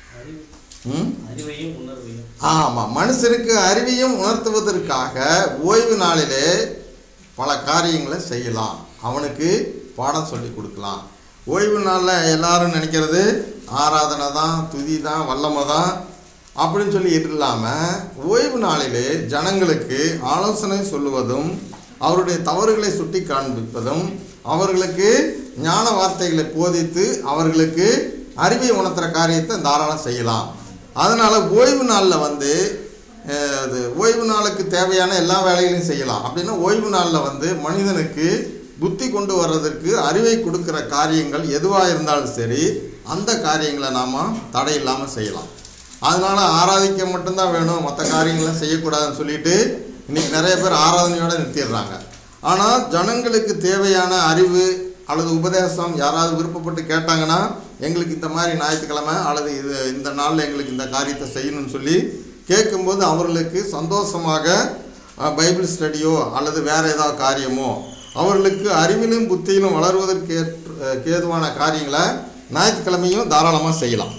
ஆமாம், மனுஷனுக்கு அறிவையும் உணர்த்துவதற்காக ஓய்வு நாளிலே பல காரியங்களை செய்யலாம், அவனுக்கு பாடம் சொல்லி கொடுக்கலாம். ஓய்வு நாளில் எல்லாரும் நினைக்கிறது ஆராதனை தான், துதி தான், வல்லமை தான் அப்படின்னு சொல்லி இல்லாமல் ஓய்வு நாளிலே ஜனங்களுக்கு ஆலோசனை சொல்லுவதும் அவருடைய தவறுகளை சுட்டி காண்பிப்பதும் அவர்களுக்கு ஞான வார்த்தைகளை போதித்து அவர்களுக்கு அறிவை உணர்த்துற காரியத்தை தாராளம் செய்யலாம். அதனால் ஓய்வு நாளில் வந்து ஓய்வு நாளுக்கு தேவையான எல்லா வேலைகளையும் செய்யலாம். அப்படின்னா ஓய்வு நாளில் வந்து மனிதனுக்கு புத்தி கொண்டு வர்றதற்கு அறிவை கொடுக்குற காரியங்கள் எதுவாக இருந்தாலும் சரி, அந்த காரியங்களை நாம் தடை இல்லாமல் செய்யலாம். அதனால் ஆராதிக்க மட்டும்தான் வேணும், மற்ற காரியங்கள்லாம் செய்யக்கூடாதுன்னு சொல்லிட்டு இன்றைக்கி நிறைய பேர் ஆராதனையோடு நிறுத்திடுறாங்க. ஆனால் ஜனங்களுக்கு தேவையான அறிவு அல்லது உபதேசம் யாராவது விருப்பப்பட்டு கேட்டாங்கன்னா, எங்களுக்கு இந்த மாதிரி ஞாயிற்றுக்கிழமை அல்லது இந்த நாளில் எங்களுக்கு இந்த காரியத்தை செய்யணும்னு சொல்லி கேட்கும்போது அவர்களுக்கு சந்தோஷமாக பைபிள் ஸ்டடியோ அல்லது வேறு ஏதாவது காரியமோ அவர்களுக்கு அறிவிலும் புத்தியிலும் வளருவதற்கு ஏதுவான காரியங்களை ஞாயிற்றுக்கிழமையும் தாராளமாக செய்யலாம்.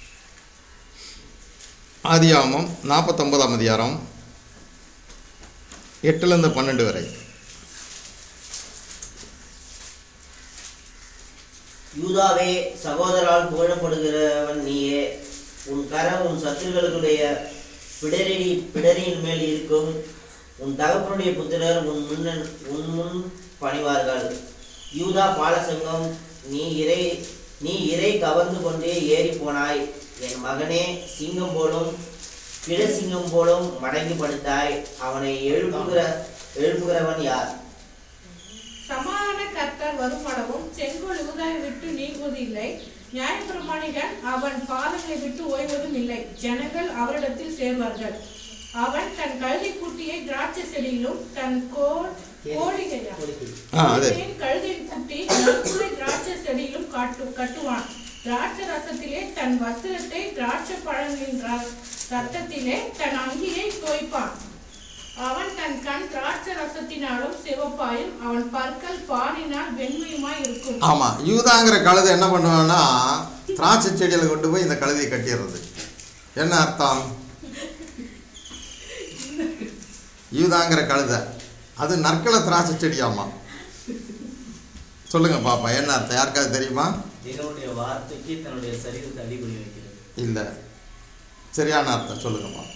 ஆதியாகமம் 49ஆம் அதிகாரம் 8-12 வரை. யூதாவே, சகோதரால் புகழப்படுகிறவன் நீயே. உன் கரம் உன் சத்துருக்களுடைய பிடரியின் மேல் இருக்கும். உன் தகப்பனுடைய புத்திரர் உன் முன் பணிவார்கள். யூதா பாலசங்கம், நீ இறை கவர்ந்து கொண்டே ஏறி போனாய். என் மகனே, சிங்கம் போலும் பிற சிங்கம் போலும் மடங்கி படுத்தாய். அவனை எழுப்புகிறவன் யார்? சமாதான கர்த்தர் வருமானமும் செங்கோல் யூதாவை விட்டு நீங்குவதில்லை. நியாயப்பிரமாணிகள் அவன் பாதங்களை விட்டு ஓய்வதும் இல்லை. ஜனங்கள் அவரிடத்தில் சேர்வார்கள். அவன் தன் கழுதை குட்டியை திராட்சை செடியிலும் தன் கழுதையின் குட்டி திராட்சை செடியிலும் கட்டுவான். திராட்சை ரசத்திலே தன் வஸ்திரத்தை, திராட்சை பழங்களின் ரத்தத்திலே தன் அங்கியை தோய்ப்பான். அவன் தன் கண் திராட்சை ரசத்தினாலும் சிவப்பாயும் அவன் பற்கள் பாலினால் வெண்மையுமாய் இருக்கும். ஆமா, யூதாங்கிற கழுதை என்ன பண்ணுவான்னா, திராட்சை செடியில கொண்டு போய் இந்த கழுதையை கட்டிடுறது. என்ன அர்த்தம்? யூதாங்கிற கழுதை அது நற்கள திராட்சை செடியாமா? சொல்லுங்க பாப்பா, என்ன அர்த்தம்? யாருக்காவது தெரியுமா? தேவனுடைய வார்த்தைக்கு தன்னுடைய சரீரத்தை அடிபடி வைக்கிறது. இல்ல, சரியான அர்த்தம் சொல்லுங்க பாப்பா.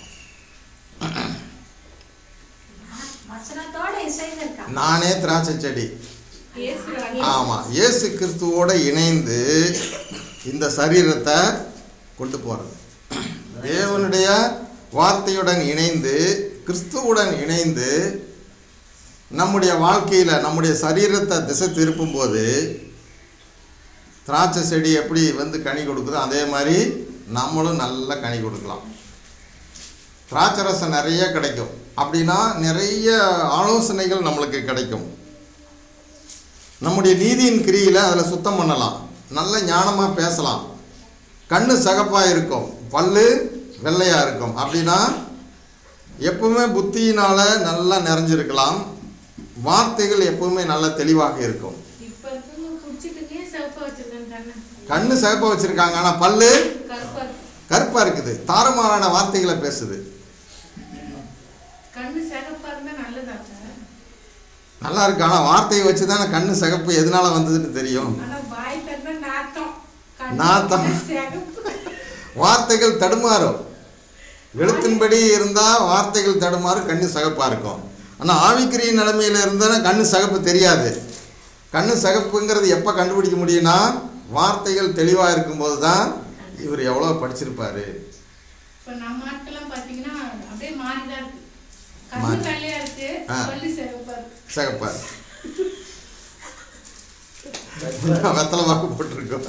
நானே திராட்சை செடி. ஆமா, இயேசு கிறிஸ்துவோட இணைந்து இந்த சரீரத்தை கொண்டு போறது. தேவனுடைய வார்த்தையுடன் இணைந்து கிறிஸ்துவுடன் இணைந்து நம்முடைய வாழ்க்கையில் நம்முடைய சரீரத்தை திசை திருப்பும் போது திராட்சை செடி எப்படி வந்து கனி கொடுக்குதோ அதே மாதிரி நம்மளும் நல்ல கனி கொடுக்கலாம். திராட்சை ரசம் நிறைய கிடைக்கும். அப்படின்னா நிறைய ஆலோசனைகள் நம்மளுக்கு கிடைக்கும். நம்முடைய நீதியின் கிரியில் அதில் சுத்தம் பண்ணலாம், நல்ல ஞானமாக பேசலாம், கண்ணு சகப்பாக இருக்கும், பல்லு வெள்ளையாக இருக்கும். அப்படின்னா எப்பவுமே புத்தியினால் நல்லா நிறைஞ்சிருக்கலாம், வார்த்தைகள் எப்பவுமே நல்ல தெளிவாக இருக்கும். கண்ணு சிவப்பா வச்சிருக்காங்க, ஆனால் பல்லு கருப்பா இருக்குது, தாறுமாறான வார்த்தைகளை பேசுது. நல்லா இருக்கு. ஆனால் வார்த்தையை வச்சு தானே கண்ணு சிகப்பு எதனால வந்ததுன்னு தெரியும். நாத்தம். வார்த்தைகள் தடுமாறும். எழுத்தின்படி இருந்தால் வார்த்தைகள் தடுமாறும், கண்ணு சிகப்பாக இருக்கும். ஆனால் ஆவிக்குரிய நிலைமையில் இருந்தால் கண்ணு சிகப்பு தெரியாது. கண்ணு சிகப்புங்கிறது எப்போ கண்டுபிடிக்க முடியும்னா வார்த்தைகள் தெளிவாக இருக்கும்போது தான் இவர் எவ்வளோ படிச்சிருப்பாரு. இப்போ நம்ம ஆட்கள்லாம் பார்த்தீங்கன்னா அப்படியே மாறிதான் இருக்கு. கண்ணு வெள்ளையா இருக்கு, பல்லு சிகப்பார். வெத்தலை வாக்கு போட்டிருக்கோம்.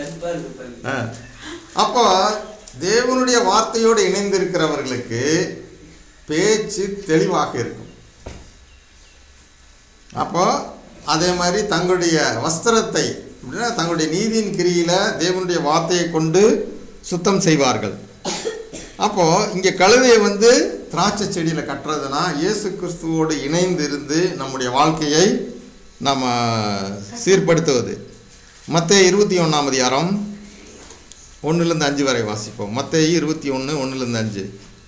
அப்போ தேவனுடைய வார்த்தையோடு இணைந்திருக்கிறவர்களுக்கு பேச்சு தெளிவாக இருக்கும். அப்போ அதே மாதிரி தங்களுடைய வஸ்திரத்தை தங்களுடைய நீதியின் கிரியில தேவனுடைய வார்த்தையை கொண்டு சுத்தம் செய்வார்கள். அப்போ இங்கே கழுதையை திராட்சை செடியில் கட்டுறதுனா இயேசு கிறிஸ்துவோடு இணைந்து இருந்து நம்முடைய வாழ்க்கையை நம்ம சீர்படுத்துவது. மத்தேயு 21ஆம் அதிகாரம் 1-5 வரை வாசிப்போம். மத்தேயு 21 1-5.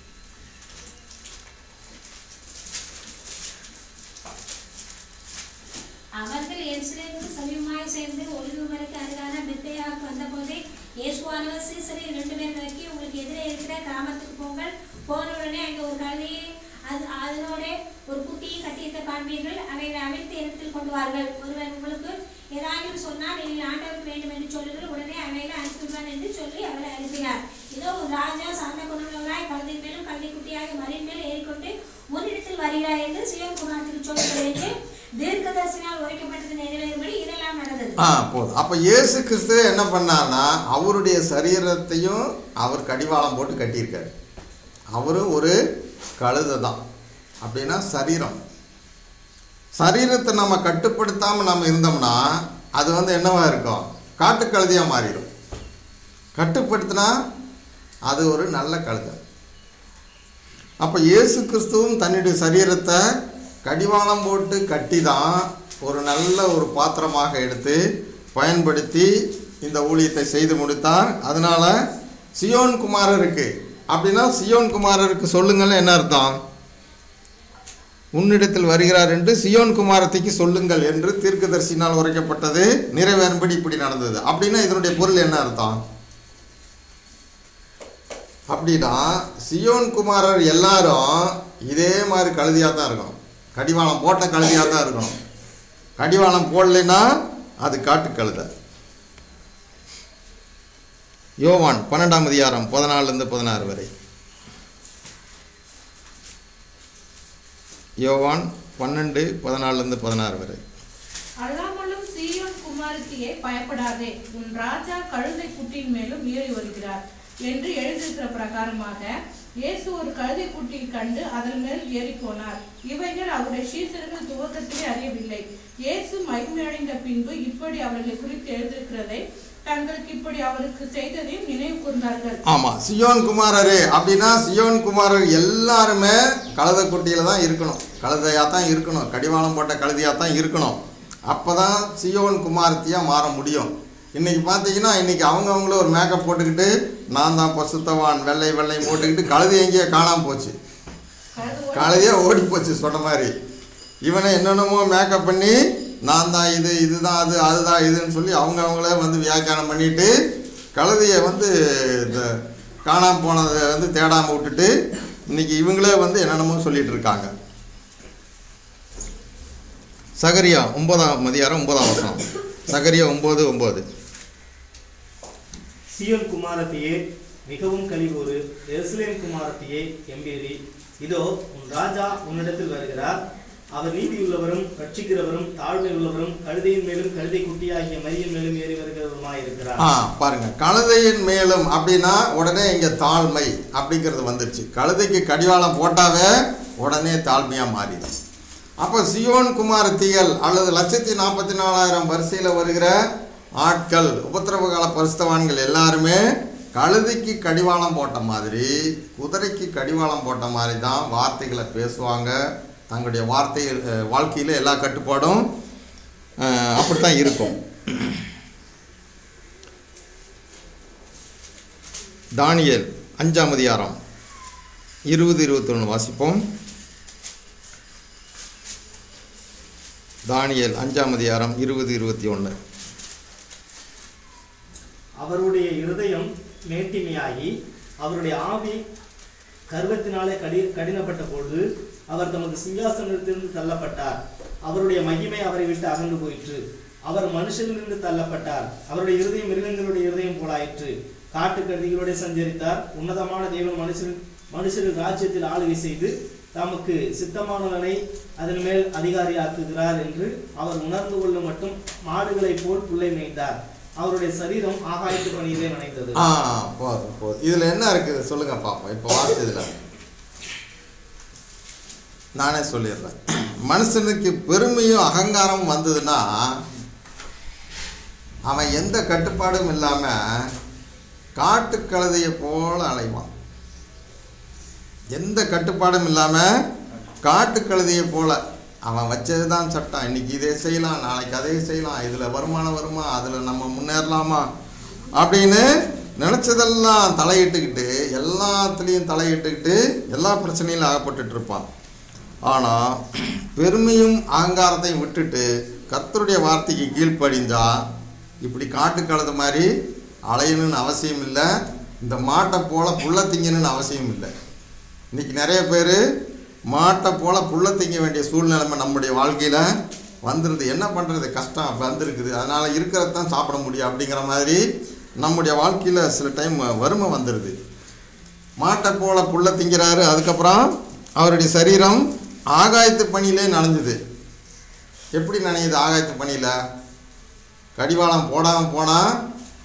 அவர்கள் எருசலேமுக்கு சமீபமாய் சேர்ந்து ஒலிவு மலைக்கு அருகான பெத்தேயாவுக்கு வந்தபோது இயேசுவானவர் சீசரில் 2 பேர் நோக்கி, உங்களுக்கு எதிரே இருக்கிற கிராமத்துக்கு போங்கள். போன உடனே அங்கே ஒரு கழுதையை அதனோட ஒரு குட்டியை கட்டியிருக்க காண்பீர்கள். அவைகளை அவிழ்த்து இடத்தில் கொண்டு வார்கள். ஒருவன் உங்களுக்கு ஏதாவது சொன்னால் நீங்கள் ஆண்டவருக்கு வேண்டும் என்று சொல்லுங்கள். உடனே அவைகளை அனுப்பிவிடுவான் என்று சொல்லி அவளை அனுப்பினார். இதோ ஒரு ராஜா சார்ந்த குணமுள்ளவராய் கழுதை மேலும் கழுதை குட்டியாக மரின் மேல் ஏறிக்கொண்டு முன்னிடத்தில் வருகிறார் என்று சீயோன் குமாரத்திற்கு சொல்லுங்கள் என்று தீர்க்கதரிசினால் உரைக்கப்பட்டது நிறைவேறும்படி இதெல்லாம் நடந்தது. போதும். அப்போ இயேசு கிறிஸ்து என்ன பண்ணார்னா அவருடைய சரீரத்தையும் அவர் கடிவாளம் போட்டு கட்டியிருக்காரு. அவரும் ஒரு கழுதை தான். அப்படின்னா சரீரத்தை நம்ம கட்டுப்படுத்தாமல் நம்ம இருந்தோம்னா அது என்னவா இருக்கும்? காட்டு கழுதையாக மாறிடும். கட்டுப்படுத்தினா அது ஒரு நல்ல கழுதை. அப்போ இயேசு கிறிஸ்துவும் தன்னுடைய சரீரத்தை கடிவாளம் போட்டு கட்டி தான் ஒரு நல்ல ஒரு பாத்திரமாக எடுத்து பயன்படுத்தி இந்த ஊழியத்தை செய்து முடித்தார். அதனால சியோன் குமாரருக்கு, அப்படின்னா சியோன் குமாரருக்கு சொல்லுங்கள் என்ன அர்த்தம்? உன்னிடத்தில் வருகிறார் என்று சியோன் குமாரத்திக்கு சொல்லுங்கள் என்று தீர்க்கதரிசினால் உரைக்கப்பட்டது நிறைவேறும்படி இப்படி நடந்தது. அப்படின்னா இதனுடைய பொருள் என்ன அர்த்தம்? அப்படின்னா சியோன் குமாரர் எல்லாரும் இதே மாதிரி கழுதியாக தான் இருக்கணும். கடிவாளம் போட்ட கழுதியாக தான் இருக்கணும். கடிவாளம் போடலைன்னா அது காட்டு கழுதை. யோவான் 12ஆம் அதிகாரம் 14-16 வரை. யோவான் 12:14-16 வரை. அல்லாமலும் சீயோன் குமாரத்தியே பயப்படாதே, உன் ராஜா கழுதை குட்டியின் மேலும் ஏறி வருகிறார் என்று எழுதியிருக்கிற பிரகாரமாக இயேசு ஒரு கழுதை குட்டியை கண்டு அதன் மேல் ஏறி போனார். இவைகள் அவருடைய சீசர்கள் துவக்கத்திலே அறியவில்லை. இயேசு மகிமையடைந்த பின்பு இப்படி அவர்களை குறித்து எழுதியிருக்கிறதை தங்களுக்கு இப்படி அவருக்கு செய்ததையும் நினைவு கூர்ந்தார்கள். ஆமா, சியோன் குமாரரே அப்படின்னா சியோன் குமாரர் எல்லாருமே கழுதை குட்டியில தான் இருக்கணும். கழுதையா தான் இருக்கணும். கடிவாளம் போட்ட கழுதையா தான் இருக்கணும். அப்பதான் சியோன் குமாரத்தியா மாற முடியும். இன்னைக்கு பார்த்தீங்கன்னா இன்னைக்கு அவங்கவுங்கள ஒரு மேக்கப் போட்டுக்கிட்டு நான் தான் பசுத்தவான் வெள்ளை வெள்ளை போட்டுக்கிட்டு கழுதை எங்கேயோ காணாமல் போச்சு. கழுதையே ஓடி போச்சு சொன்ன மாதிரி. இவனை என்னென்னமோ மேக்கப் பண்ணி நான் தான் இதுதான் அதுதான் இதுன்னு சொல்லி அவங்கள வியாக்கியானம் பண்ணிட்டு கழுதையை இந்த காணாமல் போனதை தேடாமல் விட்டுட்டு இன்னைக்கு இவங்களே என்னென்னமோ சொல்லிட்டு இருக்காங்க. சகரியா 9ஆம் அதிகாரம் 9ஆம் வசனம். சகரியா 9:9. சியோன் குமாரத்தியே மிகவும் கலிகூறு, எருசலேம் குமாரத்தியே எம்பீரி, இதோ உன் ராஜா உன்னிடத்தில் வருகிறார். அவர் நீதியுள்ளவரும் ரட்சிக்கிறவரும் தாழ்மை உள்ளவரும் கழுதையின் மேலும் கழுதை குட்டியாகிய மரியின் மேலும் ஏறி வருகிறவருமாயிருக்கிறார். பாருங்க, கழுதையின் மேலும் அப்படின்னா உடனே இங்க தாழ்மை அப்படிங்கிறது வந்துருச்சு. கழுதைக்கு கடிவாளம் போட்டாவே உடனே தாழ்மையா மாறிடும். அப்போ சியோன் குமாரத்திகள் அல்லது 144,000 வரிசையில் வருகிற ஆட்கள் உபத்திரவ கால பரிசுத்தவான்கள் எல்லாருமே கழுதைக்கு கடிவாளம் போட்ட மாதிரி குதிரைக்கு கடிவாளம் போட்ட மாதிரி தான் வார்த்தைகளை பேசுவாங்க. தங்களுடைய வாழ்க்கையில் எல்லா கட்டுப்பாடும் அப்படித்தான் இருக்கும். தானியேல் 5ஆம் அதிகாரம் 20-21 வாசிப்போம். தானியேல் 5ஆம் அதிகாரம் 20-21. அவருடைய இருதயம் மேட்டிமையாகி அவருடைய ஆவி கர்வத்தினாலே கடினப்பட்ட பொழுது அவர் தமது சிங்காசனத்திலிருந்து தள்ளப்பட்டார். அவருடைய மகிமை அவரை விட்டு அகன்று போயிற்று. அவர் மனுஷனிலிருந்து தள்ளப்பட்டார். அவருடைய இருதயம் மிருகங்களுடைய இருதயம் போலாயிற்று. காட்டு கருதிகளோடு சஞ்சரித்தார். உன்னதமான தேவன் மனுஷரின் ராஜ்யத்தில் ஆளுகை செய்து தமக்கு சித்தமானவனை அதன் மேல் அதிகாரியாக்குகிறார் என்று அவர் உணர்ந்து கொள்ள மட்டும் மாடுகளைப் போல் புல்லை மேய்ந்தார். அவருடைய சரீரம் ஆகாயத்து பணியிலே நனைந்தது. போதும். இதுல என்ன இருக்குது சொல்லுங்க பாப்போம். இப்போ வாசிச்சதுல நானே சொல்லிடுறேன். மனுஷனுக்கு பெருமையும் அகங்காரம் வந்ததுன்னா அவன் எந்த கட்டுப்பாடும் இல்லாம காட்டுக்கழுதையை போல அலைவான். எந்த கட்டுப்பாடும் இல்லாம காட்டுக்கழுதையை போல அவன் வச்சது தான் சட்டம். இன்னைக்கு இதே செய்யலாம், நாளைக்கு அதே செய்யலாம், இதில் வருமானம் வருமா, அதில் நம்ம முன்னேறலாமா அப்படின்னு நினச்சதெல்லாம் தலையிட்டுக்கிட்டு எல்லாத்துலேயும் தலையிட்டுக்கிட்டு எல்லா பிரச்சனையிலும் அகப்பட்டுட்டு இருப்பான். ஆனால் பெருமையும் அகங்காரத்தையும் விட்டுட்டு கர்த்தருடைய வார்த்தைக்கு கீழ்ப்படிஞ்சா இப்படி காட்டுக்கழுத மாதிரி அலையணும்னு அவசியம் இல்லை. இந்த மாட்டை போல் புள்ள திங்கணும்னு அவசியம் இல்லை. இன்றைக்கி நிறைய பேர் மாட்டை போல் புள்ள திங்க வேண்டிய சூழ்நிலைமை நம்முடைய வாழ்க்கையில் வந்துடுது. என்ன பண்ணுறது, கஷ்டம் வந்திருக்குது, அதனால் இருக்கிறதான் சாப்பிட முடியும் அப்படிங்கிற மாதிரி நம்முடைய வாழ்க்கையில் சில டைம் வறுமை வந்துடுது. மாட்டை போல் புள்ள திங்கிறாரு. அதுக்கப்புறம் அவருடைய சரீரம் ஆகாயத்து பணியிலே நனைஞ்சுது. எப்படி நனையுது ஆகாயத்து பணியில்? கடிவாளம் போடாமல் போனால்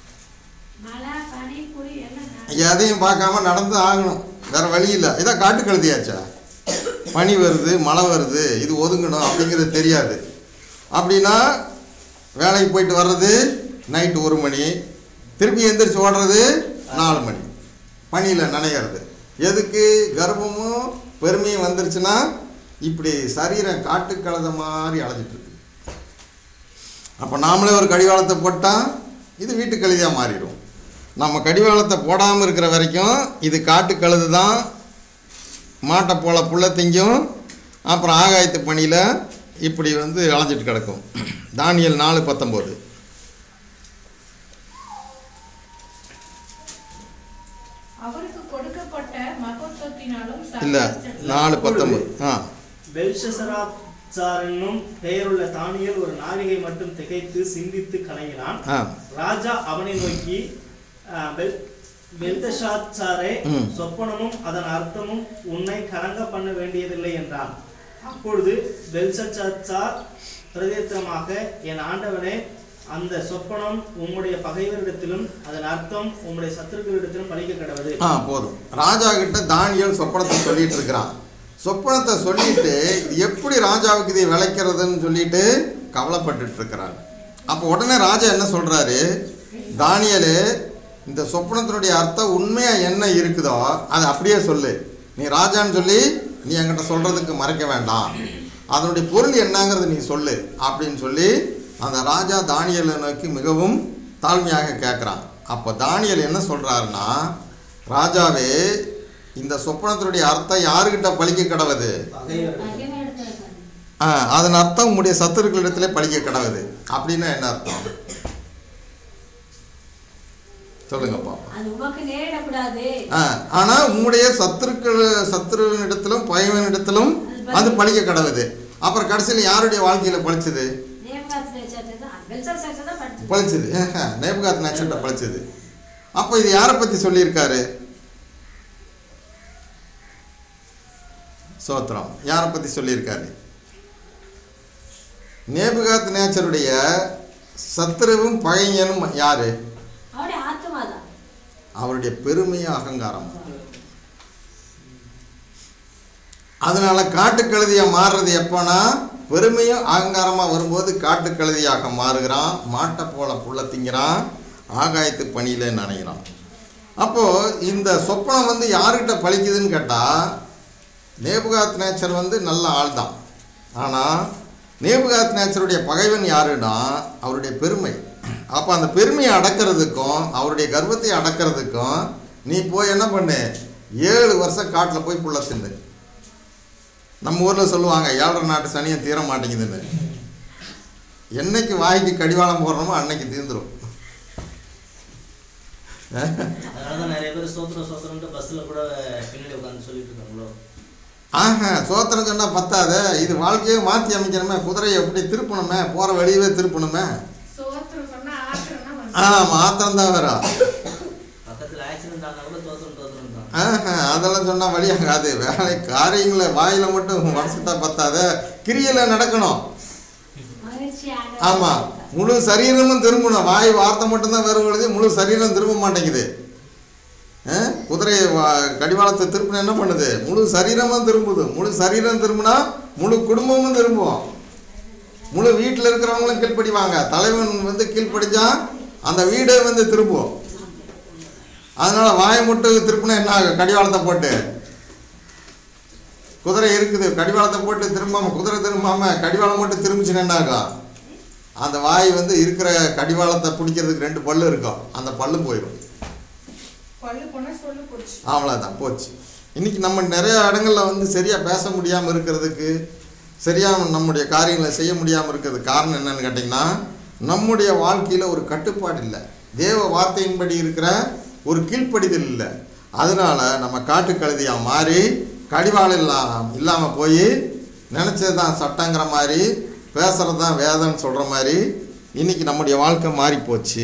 எதையும் பார்க்காம நடந்து ஆகணும், வேறு வழி இல்லை. இதான் காட்டு கழுதியாச்சா, பனி வருது, மழை வருது, இது ஒதுங்கணும் அப்படிங்கிறது தெரியாது. அப்படின்னா வேலைக்கு போயிட்டு வர்றது நைட்டு 1 மணி, திருப்பி எந்திரிச்சு ஓடுறது 4 மணி, பனியில் நனைகிறது. எதுக்கு? கர்ப்பமும் பெருமையும் வந்துருச்சுன்னா இப்படி சரீரம் காட்டுக்கழுத மாதிரி அலைஞ்சிட்ருக்கு. அப்போ நாமளே ஒரு கடிவாளத்தை போட்டால் இது வீட்டு கழுதியாக மாறிடும். நம்ம கடிவாளத்தை போடாமல் இருக்கிற வரைக்கும் இது காட்டுக்கழுது தான், மாட்டை போல புள்ள திங்கும், அப்புறம் ஆகாயத்து பணியில் இப்படி அலைஞ்சிட்டு கிடக்கும். தானியேல் 4:19. அவருக்கு கொடுக்கப்பட்ட மகத்துவத்தினாலும் இல்லை 4:19. பெல்ஷசரார் என்னும் பெயருள்ள தானியேல் ஒரு நாழிகை மட்டும் திகைத்து சிந்தித்து கலங்கினான். ராஜா அவனை நோக்கி, பெல்தஷாத்சாரே, சொப்பனமும் அதன் அர்த்தமும் உன்னை கலங்க பண்ண வேண்டியதில்லை என்றான். அப்பொழுது பெல்ஷாத்சார் பிரதித்திரமாக, என் ஆண்டவனே, அந்த சொப்பனம் உம்முடைய பகைவரிடத்திலும் அதன் அர்த்தம் உம்முடைய சத்துருக்களிடத்திலும் பலிக்க கடவுது. போதும். ராஜா கிட்ட தானியேல் சொப்பனத்தை சொல்லிட்டு இருக்கிறான். சொப்பனத்தை சொல்லிட்டு எப்படி ராஜாவுக்கு இதை விளைக்கிறதுன்னு சொல்லிட்டு கவலைப்பட்டு இருக்கிறான். அப்போ உடனே ராஜா என்ன சொல்றாரு, தானியேலே, இந்த சொப்பனத்தினுடைய அர்த்தம் உண்மையா என்ன இருக்குதோ அதை அப்படியே சொல்லு. நீ ராஜான்னு சொல்லி நீ என்கிட்ட சொல்றதுக்கு மறைக்க வேண்டாம், அதனுடைய பொருள் என்னங்கிறது நீ சொல்லு அப்படின்னு சொல்லி அந்த ராஜா தானியேலை நோக்கி மிகவும் தாழ்மையாக கேட்குறான். அப்போ தானியேல் என்ன சொல்றாருன்னா, ராஜாவே, இந்த சொப்பனத்தினுடைய அர்த்தம் யாருக்கிட்ட பலிக்க கடவுது? அதன் அர்த்தம் உங்களுடைய சத்துருக்களிடத்திலே பலிக்க கடவுது. அப்படின்னா என்ன அர்த்தம் சொல்லுங்கப்பா. ஆனா உங்களுடைய சத்துருவினிடத்திலும் பகைவனிடத்திலும் அது பலிக்க கடவுது. அப்புறம் கடைசியில் யாருடைய வாழ்க்கையில பழிச்சது? பழிச்சது நேபுகாத் நேச்சர்ட்ட பழிச்சது. அப்போ இது யாரை பத்தி சொல்லியிருக்காரு? சோத்திரம். யாரை பத்தி சொல்லியிருக்காரு? நேபுகாத் நேச்சருடைய சத்துருவும் பகைஞனும் யாரு? அவருடைய பெருமையும் அகங்காரம். அதனால காட்டுக்கழுதியா மாறுறது எப்போனா, பெருமையும் அகங்காரமா வரும்போது காட்டுக்கழுதியாக மாறுகிறான். மாட்டை போல புள்ள திங்கிறான், ஆகாயத்து பணியில நனைகிறான். அப்போ இந்த சொப்பனம் யாருக்கிட்ட பலிக்குதுன்னு கேட்டா, நேபுகாத் நேச்சர் நல்ல ஆள் தான். ஆனா நேபுகாத் நேச்சருடைய பகைவன் யாருன்னா அவருடைய பெருமை. அப்போ அந்த பெருமையை அடக்கிறதுக்கும் அவருடைய கர்வத்தை அடக்கிறதுக்கும் நீ போய் என்ன பண்ணு, 7 வருஷம் காட்டில் போய் புள்ள தின்னு. நம்ம ஊரில் சொல்லுவாங்க 7.5 நாட்டு சனியை தீர மாட்டேங்குதுன்னு. என்னைக்கு வாய்க்கு கடிவாளம் போடுறோமோ அன்னைக்கு தீர்ந்துடும். அதனாலதான் நிறைய பேர் சோத்திரம் பஸ்ல கூட பின்னாடி உட்காந்து சொல்லிட்டு இருக்காங்களோ. சோத்திரம் சொன்னா பத்தாத, இது வாழ்க்கையை மாற்றி அமைக்கணுமே, குதிரையை எப்படி திருப்பணுமே, போற வழியவே திருப்பணுமே. ஆத்திரம் தான் வரும். பக்கத்துல ஆக்சிடென்ட் ஆனா கூட தோத்திரம் அதெல்லாம் சொன்னா வழியாகாது. வேலை காரியங்களை வாயில மட்டும் மனசுட்டா பத்தாத, கிரியையில நடக்கணும். ஆமா, முழு சரீரமும் திரும்பணும். வாய் வார்த்தை மட்டும்தான் வரும் பொழுது முழு சரீரம் திரும்ப மாட்டேங்குது. குதிரையை கடிவாளத்தை திருப்பின என்ன பண்ணுது? முழு சரீரமும் திரும்புது. முழு சரீரம் திரும்பினா முழு குடும்பமும் திரும்புவோம். முழு வீட்டில் இருக்கிறவங்களும் கீழ்ப்படிவாங்க. தலைவன் கீழ்ப்படிஞ்சா அந்த வீடே திரும்புவோம். அதனால வாயை மட்டும் திருப்பினா என்ன ஆகும்? கடிவாளத்தை போட்டு குதிரை இருக்குது, கடிவாளத்தை போட்டு திரும்பாம குதிரை திரும்பாம கடிவாளம் மட்டும் திரும்பிச்சுன்னா என்ன ஆகும்? அந்த வாய் இருக்கிற கடிவாளத்தை பிடிக்கிறதுக்கு 2 பல்லு இருக்கும், அந்த பல்லும் போயிடும். அவ்வளோதான், போச்சு. இன்னைக்கு நம்ம நிறைய இடங்கள்ல சரியா பேச முடியாமல் இருக்கிறதுக்கு, சரியா நம்முடைய காரியங்களை செய்ய முடியாமல் இருக்கிறதுக்கு காரணம் என்னன்னு கேட்டிங்கன்னா, நம்முடைய வாழ்க்கையில் ஒரு கட்டுப்பாடு இல்லை, தேவ வார்த்தையின்படி இருக்கிற ஒரு கீழ்ப்படிதல் இல்லை. அதனால நம்ம காட்டுக்கழுதியாக மாறி கடிவாளம் இல்லாமல் போய் நினச்சது தான் சட்டங்கிற மாதிரி, பேசுகிறது தான் வேதம்னு சொல்கிற மாதிரி இன்னைக்கு நம்முடைய வாழ்க்கை மாறி போச்சு.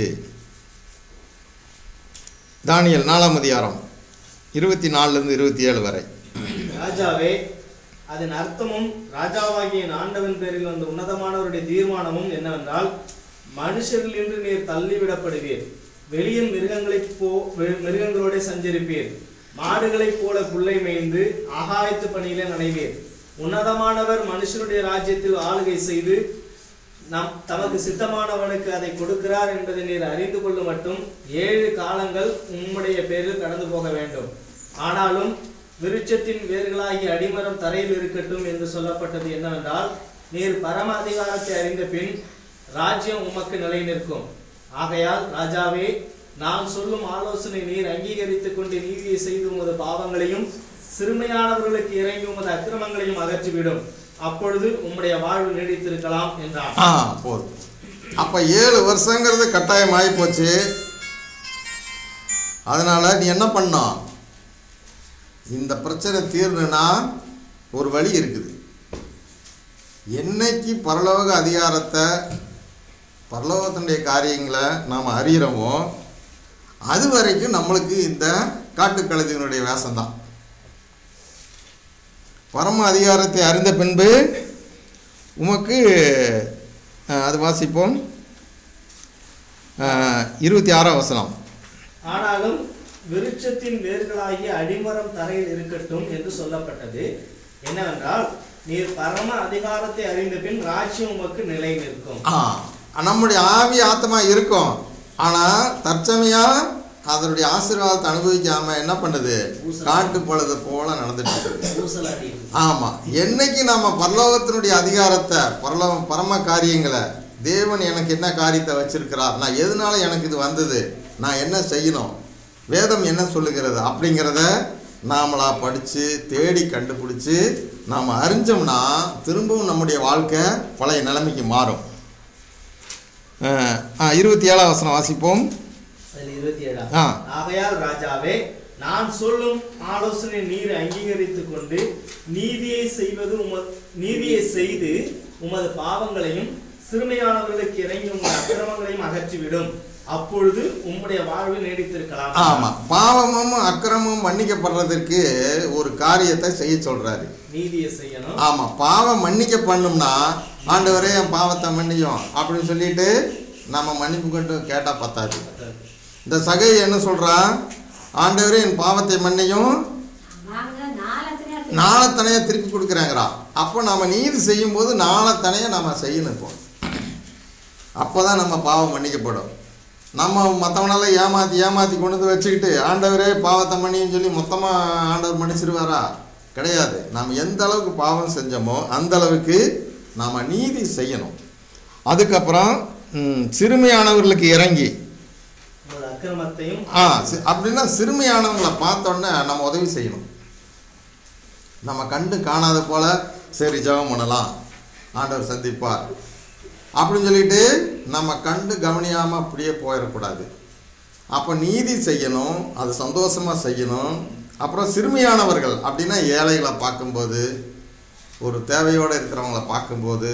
தானியேல் 4ஆம் அதிகாரம் 24 27 வரை. ராஜாவே, அதன் அர்த்தமும் ராஜாவாகிய ஆண்டவன் பேரில் வந்த உன்னதமானவருடைய தீர்மானமும் என்னவென்றால், மனுஷர்கள் என்று நீர் தள்ளிவிடப்படுவீர், வெளியின் மிருகங்களோட சஞ்சரிப்பீர், மாடுகளைப் போல புல்லை மேய்ந்து ஆகாயத்து பணியிலே நடைவீர். உன்னதமானவர் மனுஷனுடைய ராஜ்யத்தில் ஆளுகை செய்து தமக்கு சித்தமானவனுக்கு அதை கொடுக்கிறார் என்பதை நீர் அறிந்து கொள்ள மட்டும் 7 காலங்கள் உம்முடைய பேரில் கடந்து போக வேண்டும். ஆனாலும் விருட்சத்தின் வேர்களாகிய அடிமரம் தரையில் இருக்கட்டும் என்று சொல்லப்பட்டது என்னவென்றால், நீர் பரம அதிகாரத்தை அறிந்த பின் ராஜ்யம் உமக்கு நிலை நிற்கும். ஆகையால் ராஜாவே, நான் சொல்லும் ஆலோசனை நீர் அங்கீகரித்துக் கொண்டு நீதியை செய்து உமது பாவங்களையும் சிறுமையானவர்களுக்கு இறங்கி உமது அக்கிரமங்களையும் அகற்றிவிடும். அப்பொழுது உம்முடைய வாழ்வு நீடித்திருக்கலாம் என்றார். போதும். அப்ப 7 வருஷங்கிறது கட்டாயம் ஆகி போச்சு. அதனால நீ என்ன பண்ணோம்? இந்த பிரச்சனை தீர்ணுனா ஒரு வழி இருக்குது. என்னைக்கு பரலோக அதிகாரத்தை, பரலோகத்தினுடைய காரியங்களை நாம் அறிகிறோமோ அது வரைக்கும் நம்மளுக்கு இந்த காட்டுக்கழுதியினுடைய வேஷம்தான். பரம அதிகாரத்தை அறிந்த பின்பு உமக்கு அது வாசிப்போம் 26ஆம் வசனம். ஆனாலும் விருட்சத்தின் வேர்களாகிய அடிமரம் தரையில் இருக்கட்டும் என்று சொல்லப்பட்டது என்னவென்றால், நீர் பரம அதிகாரத்தை அறிந்த பின் ராஜ்யம் உமக்கு நிலை நிற்கும். நம்முடைய ஆவி ஆத்மா இருக்கும். ஆனா தற்சமயா அதனுடைய ஆசீர்வாதத்தை அனுபவிக்காம என்ன பண்ணுது? காட்டு பொழுது போல நடந்துட்டு. ஆமா, என்னைக்கு நம்ம பரலோகத்தினுடைய அதிகாரத்தை, பரம காரியங்களை, தேவன் எனக்கு என்ன காரியத்தை வச்சிருக்கிறார், நான் எதனால எனக்கு இது வந்தது, நான் என்ன செய்யணும், வேதம் என்ன சொல்லுகிறது அப்படிங்கிறத நாமளா படித்து தேடி கண்டுபிடிச்சி நாம் அறிஞ்சோம்னா திரும்பவும் நம்முடைய வாழ்க்கை பழைய நிலைமைக்கு மாறும். 27ஆம் வசனம் வாசிப்போம். 27. ஆகையால் ராஜாவே, நான் சொல்லும் ஆலோசனை நீர் அங்கீகரித்துக் கொண்டு நீதியை செய்து உமது பாவங்களையும் சிறுமையானவர்களுக்கு இறங்கி உமது அக்கிரமங்களையும் அகற்றிவிடும். அப்பொழுது உம்முடைய வாழ்வு நீடித்திருக்கலாம். ஆமா, பாவமும் அக்கிரமும் மன்னிக்கப்படுறதுக்கு ஒரு காரியத்தை செய்ய சொல்றாரு. நீதியை செய்யணும். ஆமா, பாவம் மன்னிக்க பண்ணும்னா ஆண்டவரே என் பாவத்தை மன்னியும் அப்படின்னு சொல்லிட்டு நம்ம மன்னிப்பு கொண்டு கேட்டா பத்தாது. இந்த சகை என்ன சொல்றான்? ஆண்டவரே என் பாவத்தை மன்னியும், நாளத்தனையா திருப்பி கொடுக்குறாங்கிறா. அப்போ நம்ம நீதி செய்யும் போது நாளத்தனையா நம்ம செய்யணும். இப்போ அப்போதான் நம்ம பாவம் மன்னிக்கப்படும். நம்ம மற்றவனெல்லாம் ஏமாற்றி கொண்டு வந்து வச்சுக்கிட்டு ஆண்டவரே பாவத்தை மன்னின்னு சொல்லி மொத்தமாக ஆண்டவர் மன்னிச்சிருவாரா? கிடையாது. நாம் எந்த அளவுக்கு பாவம் செஞ்சோமோ அந்த அளவுக்கு நாம் நீதி செய்யணும். அதுக்கப்புறம் சிறுமையானவர்களுக்கு இறங்கி அப்படின்னா சிறுமையானவங்களை பார்த்தோன்னே நம்ம உதவி செய்யணும். நம்ம கண்டு காணாத போல சரி ஜெபம் பண்ணலாம், ஆண்டவர் சந்திப்பார், அப்படின்னு சொல்லிட்டு நம்ம கண்டு கவனியாமல் அப்படியே போயிடக்கூடாது. அப்போ நீதி செய்யணும், அது சந்தோஷமாக செய்யணும். அப்புறம் சிறுமியானவர்கள் அப்படின்னா ஏழைகளை பார்க்கும்போது, ஒரு தேவையோடு இருக்கிறவங்கள பார்க்கும்போது,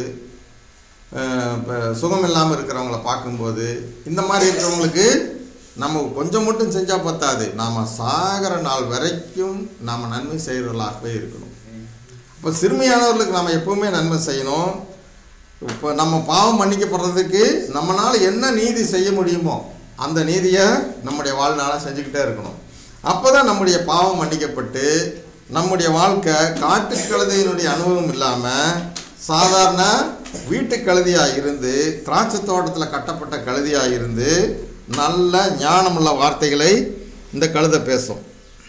சுகம் இல்லாமல் இருக்கிறவங்கள பார்க்கும்போது, இந்த மாதிரி இருக்கிறவங்களுக்கு நம்ம கொஞ்சம் மட்டும் செஞ்சால் பத்தாது, நாம் சாகிற நாள் வரைக்கும் நாம் நன்மை செய்கிறவர்களாகவே இருக்கணும். இப்போ சிறுமியானவர்களுக்கு நாம் எப்பவுமே நன்மை செய்யணும். இப்போ நம்ம பாவம் மன்னிக்கப்படுறதுக்கு நம்மளால் என்ன நீதி செய்ய முடியுமோ அந்த நீதியை நம்முடைய வாழ்நாளாக செஞ்சுக்கிட்டே இருக்கணும். அப்போ தான் நம்முடைய பாவம் மன்னிக்கப்பட்டு நம்முடைய வாழ்க்கை காட்டு கழுதையினுடைய அனுபவம் இல்லாமல் சாதாரண வீட்டு கழுதியாக இருந்து, திராட்சை தோட்டத்தில் கட்டப்பட்ட கழுதியாக இருந்து, நல்ல ஞானமுள்ள வார்த்தைகளை இந்த கழுதை பேசும்.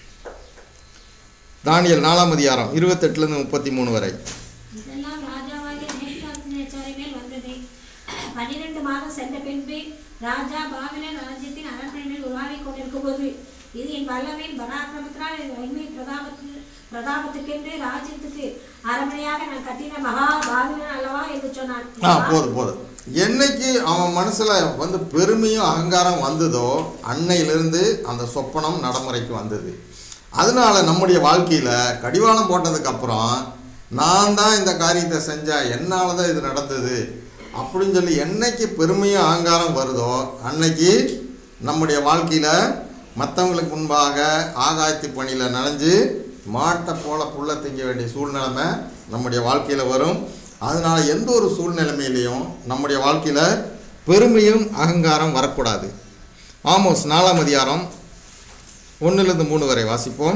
தானியேல் 4ஆம் அதிகாரம் 28 33 வரை. இதெல்லாம் ராஜாவாகிய நேபுகாத்நேச்சாரின் மேல் வந்தது. 12 மாதம் சென்ற பின்பு ராஜா பாபிலோன் ராஜ்யத்தின் அரண்மனையில் உலாவிக் கொண்டிருக்கும் போது, இது என் வல்லமையின் பராக்கிரமத்தினால் என் வலிமை பிரதாபத்துக்கென்று ராஜ்யத்துக்கு அரண்மனையாக நான் கட்டின மகா பாபிலோன் அல்லவா என்று சொன்னான். போதும். என்னைக்கு அவன் மனசுல வந்து பெருமையும் அகங்காரம் வந்ததோ அன்னையிலிருந்து அந்த சொப்பனம் நடைமுறைக்கு வந்தது. அதனால நம்முடைய வாழ்க்கையில கடிவாளம் போட்டதுக்கு அப்புறம் நான் தான் இந்த காரியத்தை செஞ்சேன், என்னால தான் இது நடந்தது அப்படின்னு சொல்லி என்னைக்கு பெருமையும் அகங்காரம் வருதோ அன்னைக்கு நம்முடைய வாழ்க்கையில மற்றவங்களுக்கு முன்பாக ஆகாயத்து பணியில் நனைஞ்சு மாட்டை போல புல்ல திங்க வேண்டிய சூழ்நிலைமை நம்முடைய வாழ்க்கையில் வரும். அதனால் எந்த ஒரு சூழ்நிலைமையிலையும் நம்முடைய வாழ்க்கையில் பெருமையும் அகங்காரம் வரக்கூடாது. ஆமோஸ் 4ஆம் அதிகாரம் 1-3 வரை வாசிப்போம்.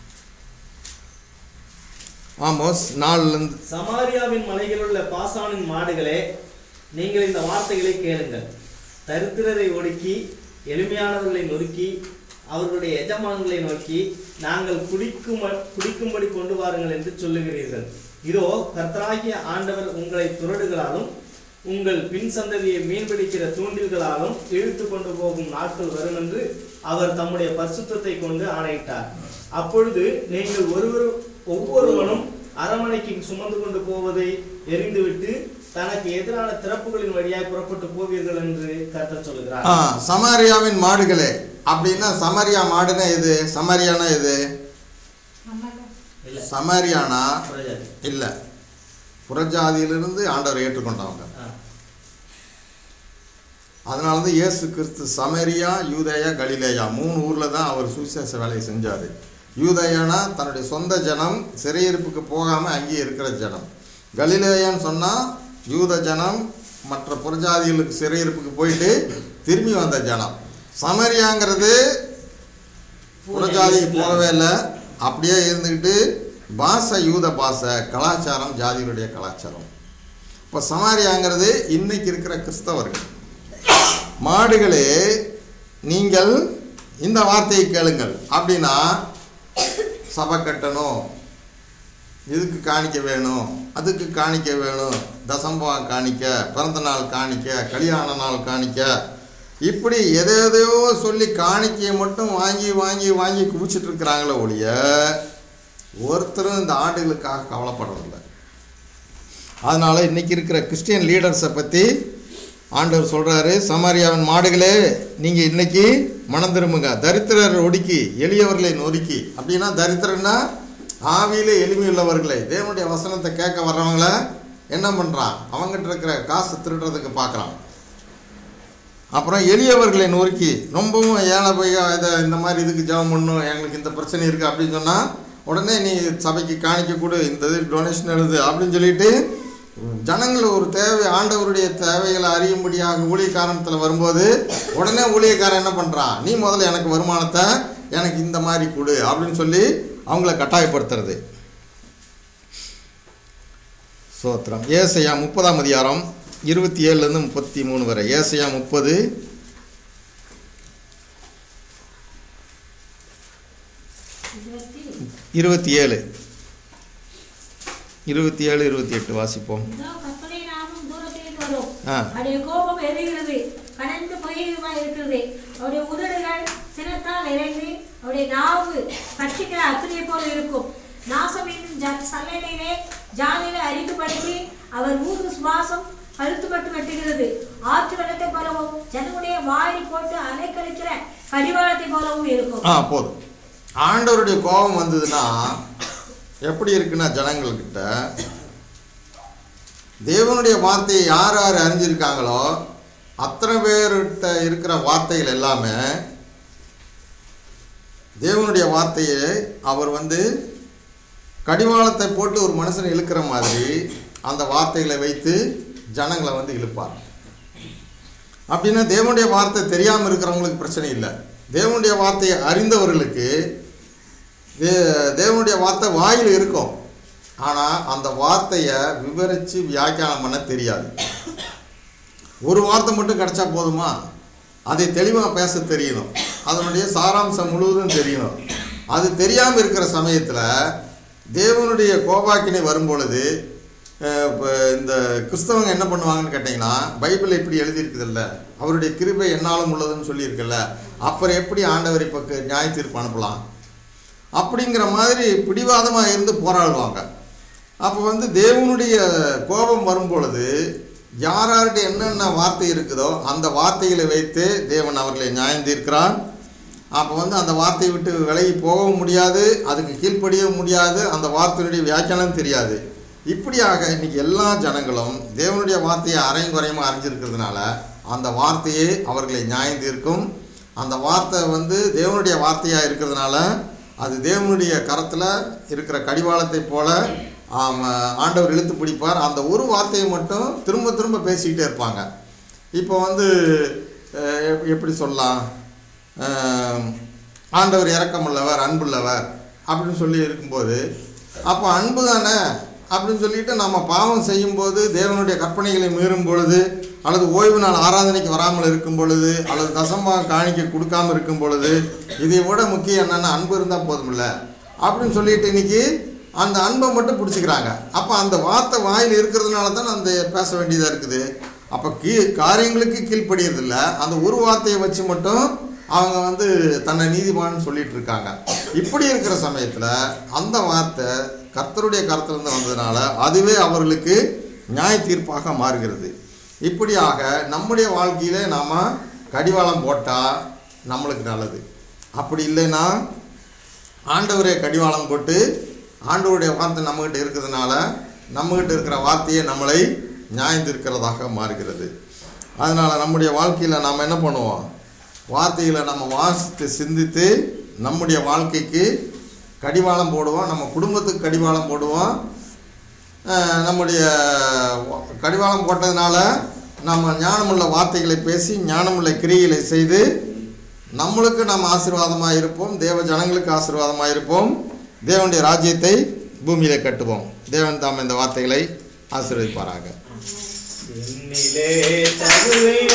ஆமோஸ் 4. சமாரியாவின் மலைகளில் உள்ள பாசானின் மாடுகளே, நீங்கள் இந்த வார்த்தைகளை கேளுங்கள். தரித்திரரை ஒடுக்கி எளிமையானவர்களை நொறுக்கி அவர்களுடைய எஜமான்களை நோக்கி நாங்கள் குடிக்கும்படி கொண்டு வாருங்கள் என்று சொல்லுகிறீர்கள். இதோ கர்த்தராகிய ஆண்டவர் உங்களை துறடுகளாலும் உங்கள் பின் சந்ததியை மீன்பிடிக்கிற தூண்டில்களாலும் இழுத்து கொண்டு போகும் நாட்கள் வரும் என்று அவர் தம்முடைய பரிசுத்தத்தை கொண்டு ஆணையிட்டார். அப்பொழுது நீங்கள் ஒவ்வொருவனும் அரமனைக்கு சுமந்து கொண்டு போவதை எரிந்துவிட்டு தனக்கு எதிரான திறப்புகளின் வழியாய் புறப்பட்டு போவீர்கள் என்று கர்த்தர் சொல்கிறார். சமாரியாவின் மாடுகளே அப்படின்னா, சமாரியா மாடுனா எது? சமாரியானா எது? சமாரியானா இல்ல, புறஜாதியிலிருந்து ஆண்டவர் ஏற்றுக்கொண்டவங்க. அதனாலதான் இயேசு கிறிஸ்து சமரியா, யூதேயா, கலிலேயா 3 ஊர்ல தான் அவர் சுவிசேஷ வேலையை செஞ்சாரு. யூதேயானா தன்னுடைய சொந்த ஜனம், சிறையிருப்புக்கு போகாம அங்கேயே இருக்கிற ஜனம். கலிலேயான்னு சொன்னா யூத ஜனம் மற்ற புறஜாதிகளுக்கு சிறையிருப்புக்கு போயிட்டு திரும்பி வந்த ஜனம். சமரியாங்கிறது புறஜாதிக்கு போகவே இல்லை, அப்படியே இருந்துக்கிட்டு பாஷை யூத பாஷை, கலாச்சாரம் ஜாதிகளுடைய கலாச்சாரம். இப்போ சமாரியாங்கிறது இன்னைக்கு இருக்கிற கிறிஸ்தவர்கள். மாடுகளே நீங்கள் இந்த வார்த்தையை கேளுங்கள் அப்படின்னா, சபை கட்டணும், இதுக்கு காணிக்க வேணும், அதுக்கு காணிக்க வேணும், தசம்பம் காணிக்க, பிறந்த நாள் காணிக்க, கல்யாண நாள் காணிக்க, இப்படி எதையோ சொல்லி காணிக்கையை மட்டும் வாங்கி வாங்கி வாங்கி குவிச்சிட்டு இருக்கிறாங்களே ஒழிய ஒருத்தரும் இந்த ஆண்டுகளுக்காக கவலைப்படுறதில்லை. அதனால இன்னைக்கு இருக்கிற கிறிஸ்டியன் லீடர்ஸை பற்றி ஆண்டவர் சொல்றாரு, சமாரியாவின் மாடுகளே நீங்கள் இன்னைக்கு மனம் திரும்புங்க, தரித்திரர் ஒடுக்கி எளியவர்களை நொறுக்கி. அப்படின்னா தரித்திரன்னா ஆவியிலே எளிமையுள்ளவர்களை, தேவனுடைய வசனத்தை கேட்க வர்றவங்கள என்ன பண்ணுறான், அவங்ககிட்ட இருக்கிற காசு திருடுறதுக்கு பார்க்குறான். அப்புறம் எளியவர்களை நொறுக்கி, ரொம்பவும் ஏழை போய் இதை இந்த மாதிரி இதுக்கு ஜெபம் பண்ணணும், எங்களுக்கு இந்த பிரச்சனை இருக்குது அப்படின்னு சொன்னால் உடனே நீ சபைக்கு காணிக்க கொடு, இந்த இது டொனேஷன் எழுது அப்படின்னு சொல்லிட்டு ஜனங்கள் ஒரு தேவை, ஆண்டவருடைய தேவைகளை அறியும்படியாக ஊழியக்காரனத்தில் வரும்போது உடனே ஊழியக்காரன் என்ன பண்ணுறான், நீ முதல்ல எனக்கு வருமானத்தை எனக்கு இந்த மாதிரி கொடு அப்படின்னு சொல்லி அவங்கள கட்டாயப்படுத்துறது. சோத்திரம். ஏசாயா 30ஆம் அதிகாரம் 27-33 வரை. ஏசாயா 30 27 28 வாசிப்போம். அவருடைய கோபம் எரிகிறது, கனந்து பொய்யுமாய் இருக்கிறது. அவருடைய உதடுகள் சினத்தால் இறைந்து, அவருடைய நாவு பட்சிக்கிற அக்கினியை போல இருக்கும். நாசம் என்னும் சல்லடையிலே ஜாதியில அறிந்துபடுத்தி அவர் ஊது சுவாசம் அழுத்துப்பட்டு வெட்டுகிறது. ஆற்று வெள்ளத்தை போலவும் ஜனங்களுடைய வாயில் போட்டு அலைக்கழிக்கிற கடிவாளத்தை போலவும் இருக்கும். போதும். ஆண்டவருடைய கோபம் வந்ததுன்னா எப்படி இருக்குன்னா, ஜனங்கள்கிட்ட தேவனுடைய வார்த்தையை யார் யார் அறிஞ்சிருக்காங்களோ அத்தனை பேர்கிட்ட இருக்கிற வார்த்தைகள் எல்லாமே தேவனுடைய வார்த்தையை அவர் கடிவாளத்தை போட்டு ஒரு மனுஷனை இழுக்கிற மாதிரி அந்த வார்த்தைகளை வைத்து ஜனங்களை இழுப்பார். அப்படின்னா தேவனுடைய வார்த்தை தெரியாமல் இருக்கிறவங்களுக்கு பிரச்சனை இல்லை. தேவனுடைய வார்த்தையை அறிந்தவர்களுக்கு தேவனுடைய வார்த்தை வாயில் இருக்கும், ஆனால் அந்த வார்த்தையை விவரித்து வியாக்கியானம் பண்ண தெரியாது. ஒரு வார்த்தை மட்டும் கிடைச்சா போதுமா? அதை தெளிவாக பேச தெரியணும், அதனுடைய சாராம்சம் முழுவதும் தெரியணும். அது தெரியாமல் இருக்கிற சமயத்தில் தேவனுடைய கோபாக்கினை வரும்பொழுது இந்த கிறிஸ்தவங்க என்ன பண்ணுவாங்கன்னு கேட்டிங்கன்னா, பைபிள் இப்படி எழுதியிருக்குதில்ல, அவருடைய கிருபை என்னாலும் உள்ளதுன்னு சொல்லியிருக்குல்ல, அப்புறம் எப்படி ஆண்டவர் இப்போ நியாய தீர்ப்பு அனுப்பலாம் அப்படிங்கிற மாதிரி பிடிவாதமாக இருந்து போராடுவாங்க. அப்போ தேவனுடைய கோபம் வரும்பொழுது யார்கிட்ட என்னென்ன வார்த்தை இருக்குதோ அந்த வார்த்தைகளை வைத்து தேவன் அவர்களை நியாயம் தீர்க்கிறான். அப்போ அந்த வார்த்தையை விட்டு விலகி போகவும் முடியாது, அதுக்கு கீழ்ப்படியவும் முடியாது, அந்த வார்த்தையினுடைய வியாக்கியானம் தெரியாது. இப்படியாக இன்றைக்கி எல்லா ஜனங்களும் தேவனுடைய வார்த்தையை அரையும் குறையுமா அறிஞ்சிருக்கிறதுனால அந்த வார்த்தையே அவர்களை நியாயம் தீர்க்கும். அந்த வார்த்தை தேவனுடைய வார்த்தையாக இருக்கிறதுனால அது தேவனுடைய கரத்தில் இருக்கிற கடிவாளத்தை போல ஆண்டவர் இழுத்து பிடிப்பார். அந்த ஒரு வார்த்தையை மட்டும் திரும்ப திரும்ப பேசிக்கிட்டே இருப்பாங்க. இப்போ எப்படி சொல்லலாம், ஆண்டவர் இரக்கமுள்ளவர் அன்புள்ளவர் அப்படின்னு சொல்லி இருக்கும்போது, அப்போ அன்பு தானே அப்படின்னு சொல்லிட்டு நம்ம பாவம் செய்யும்போது, தேவனுடைய கற்பனைகளை மீறும் பொழுது, அல்லது ஓய்வு நாள் ஆராதனைக்கு வராமல் இருக்கும் பொழுது, அல்லது தசமாக காணிக்க கொடுக்காமல் இருக்கும் பொழுது, இதை விட முக்கியம் என்னென்னா அன்பு இருந்தால் போதுமில்ல அப்படின்னு சொல்லிட்டு இன்றைக்கி அந்த அன்பை மட்டும் பிடிச்சிக்கிறாங்க. அப்போ அந்த வார்த்தை வாயில் இருக்கிறதுனால தான் அந்த பேச வேண்டியதாக இருக்குது. அப்போ காரியங்களுக்கு கீழ்ப்படியறதில்ல, அந்த ஒரு வார்த்தையை வச்சு மட்டும் அவங்க தன்னை நீதிமான்னு சொல்லிட்டு இருக்காங்க. இப்படி இருக்கிற சமயத்தில் அந்த வார்த்தை கர்த்தருடைய கருத்திலிருந்து வந்ததுனால அதுவே அவர்களுக்கு நியாய தீர்ப்பாக மாறுகிறது. இப்படியாக நம்முடைய வாழ்க்கையிலே நாம் கடிவாளம் போட்டால் நம்மளுக்கு நல்லது. அப்படி இல்லைன்னா ஆண்டவரே கடிவாளம் போட்டு ஆண்டவருடைய வார்த்தை நம்மகிட்ட இருக்கிறதுனால நம்மகிட்ட இருக்கிற வார்த்தையே நம்மளை நியாயந்திருக்கிறதாக மாறுகிறது. அதனால் நம்முடைய வாழ்க்கையில் நாம் என்ன பண்ணுவோம், வார்த்தைகளை நம்ம வாசித்து சிந்தித்து நம்முடைய வாழ்க்கைக்கு கடிவாளம் போடுவோம், நம்ம குடும்பத்துக்கு கடிவாளம் போடுவோம். நம்முடைய கடிவாளம் போட்டதுனால நம்ம ஞானமுள்ள வார்த்தைகளை பேசி ஞானமுள்ள கிரியைகளை செய்து நம்மளுக்கு நம்ம ஆசீர்வாதமாக இருப்போம், தேவ ஜனங்களுக்கு ஆசீர்வாதமாக இருப்போம், தேவனுடைய ராஜ்யத்தை பூமியிலே கட்டுவோம். தேவன் தாம் இந்த வார்த்தைகளை ஆசீர்வதிப்பாராக.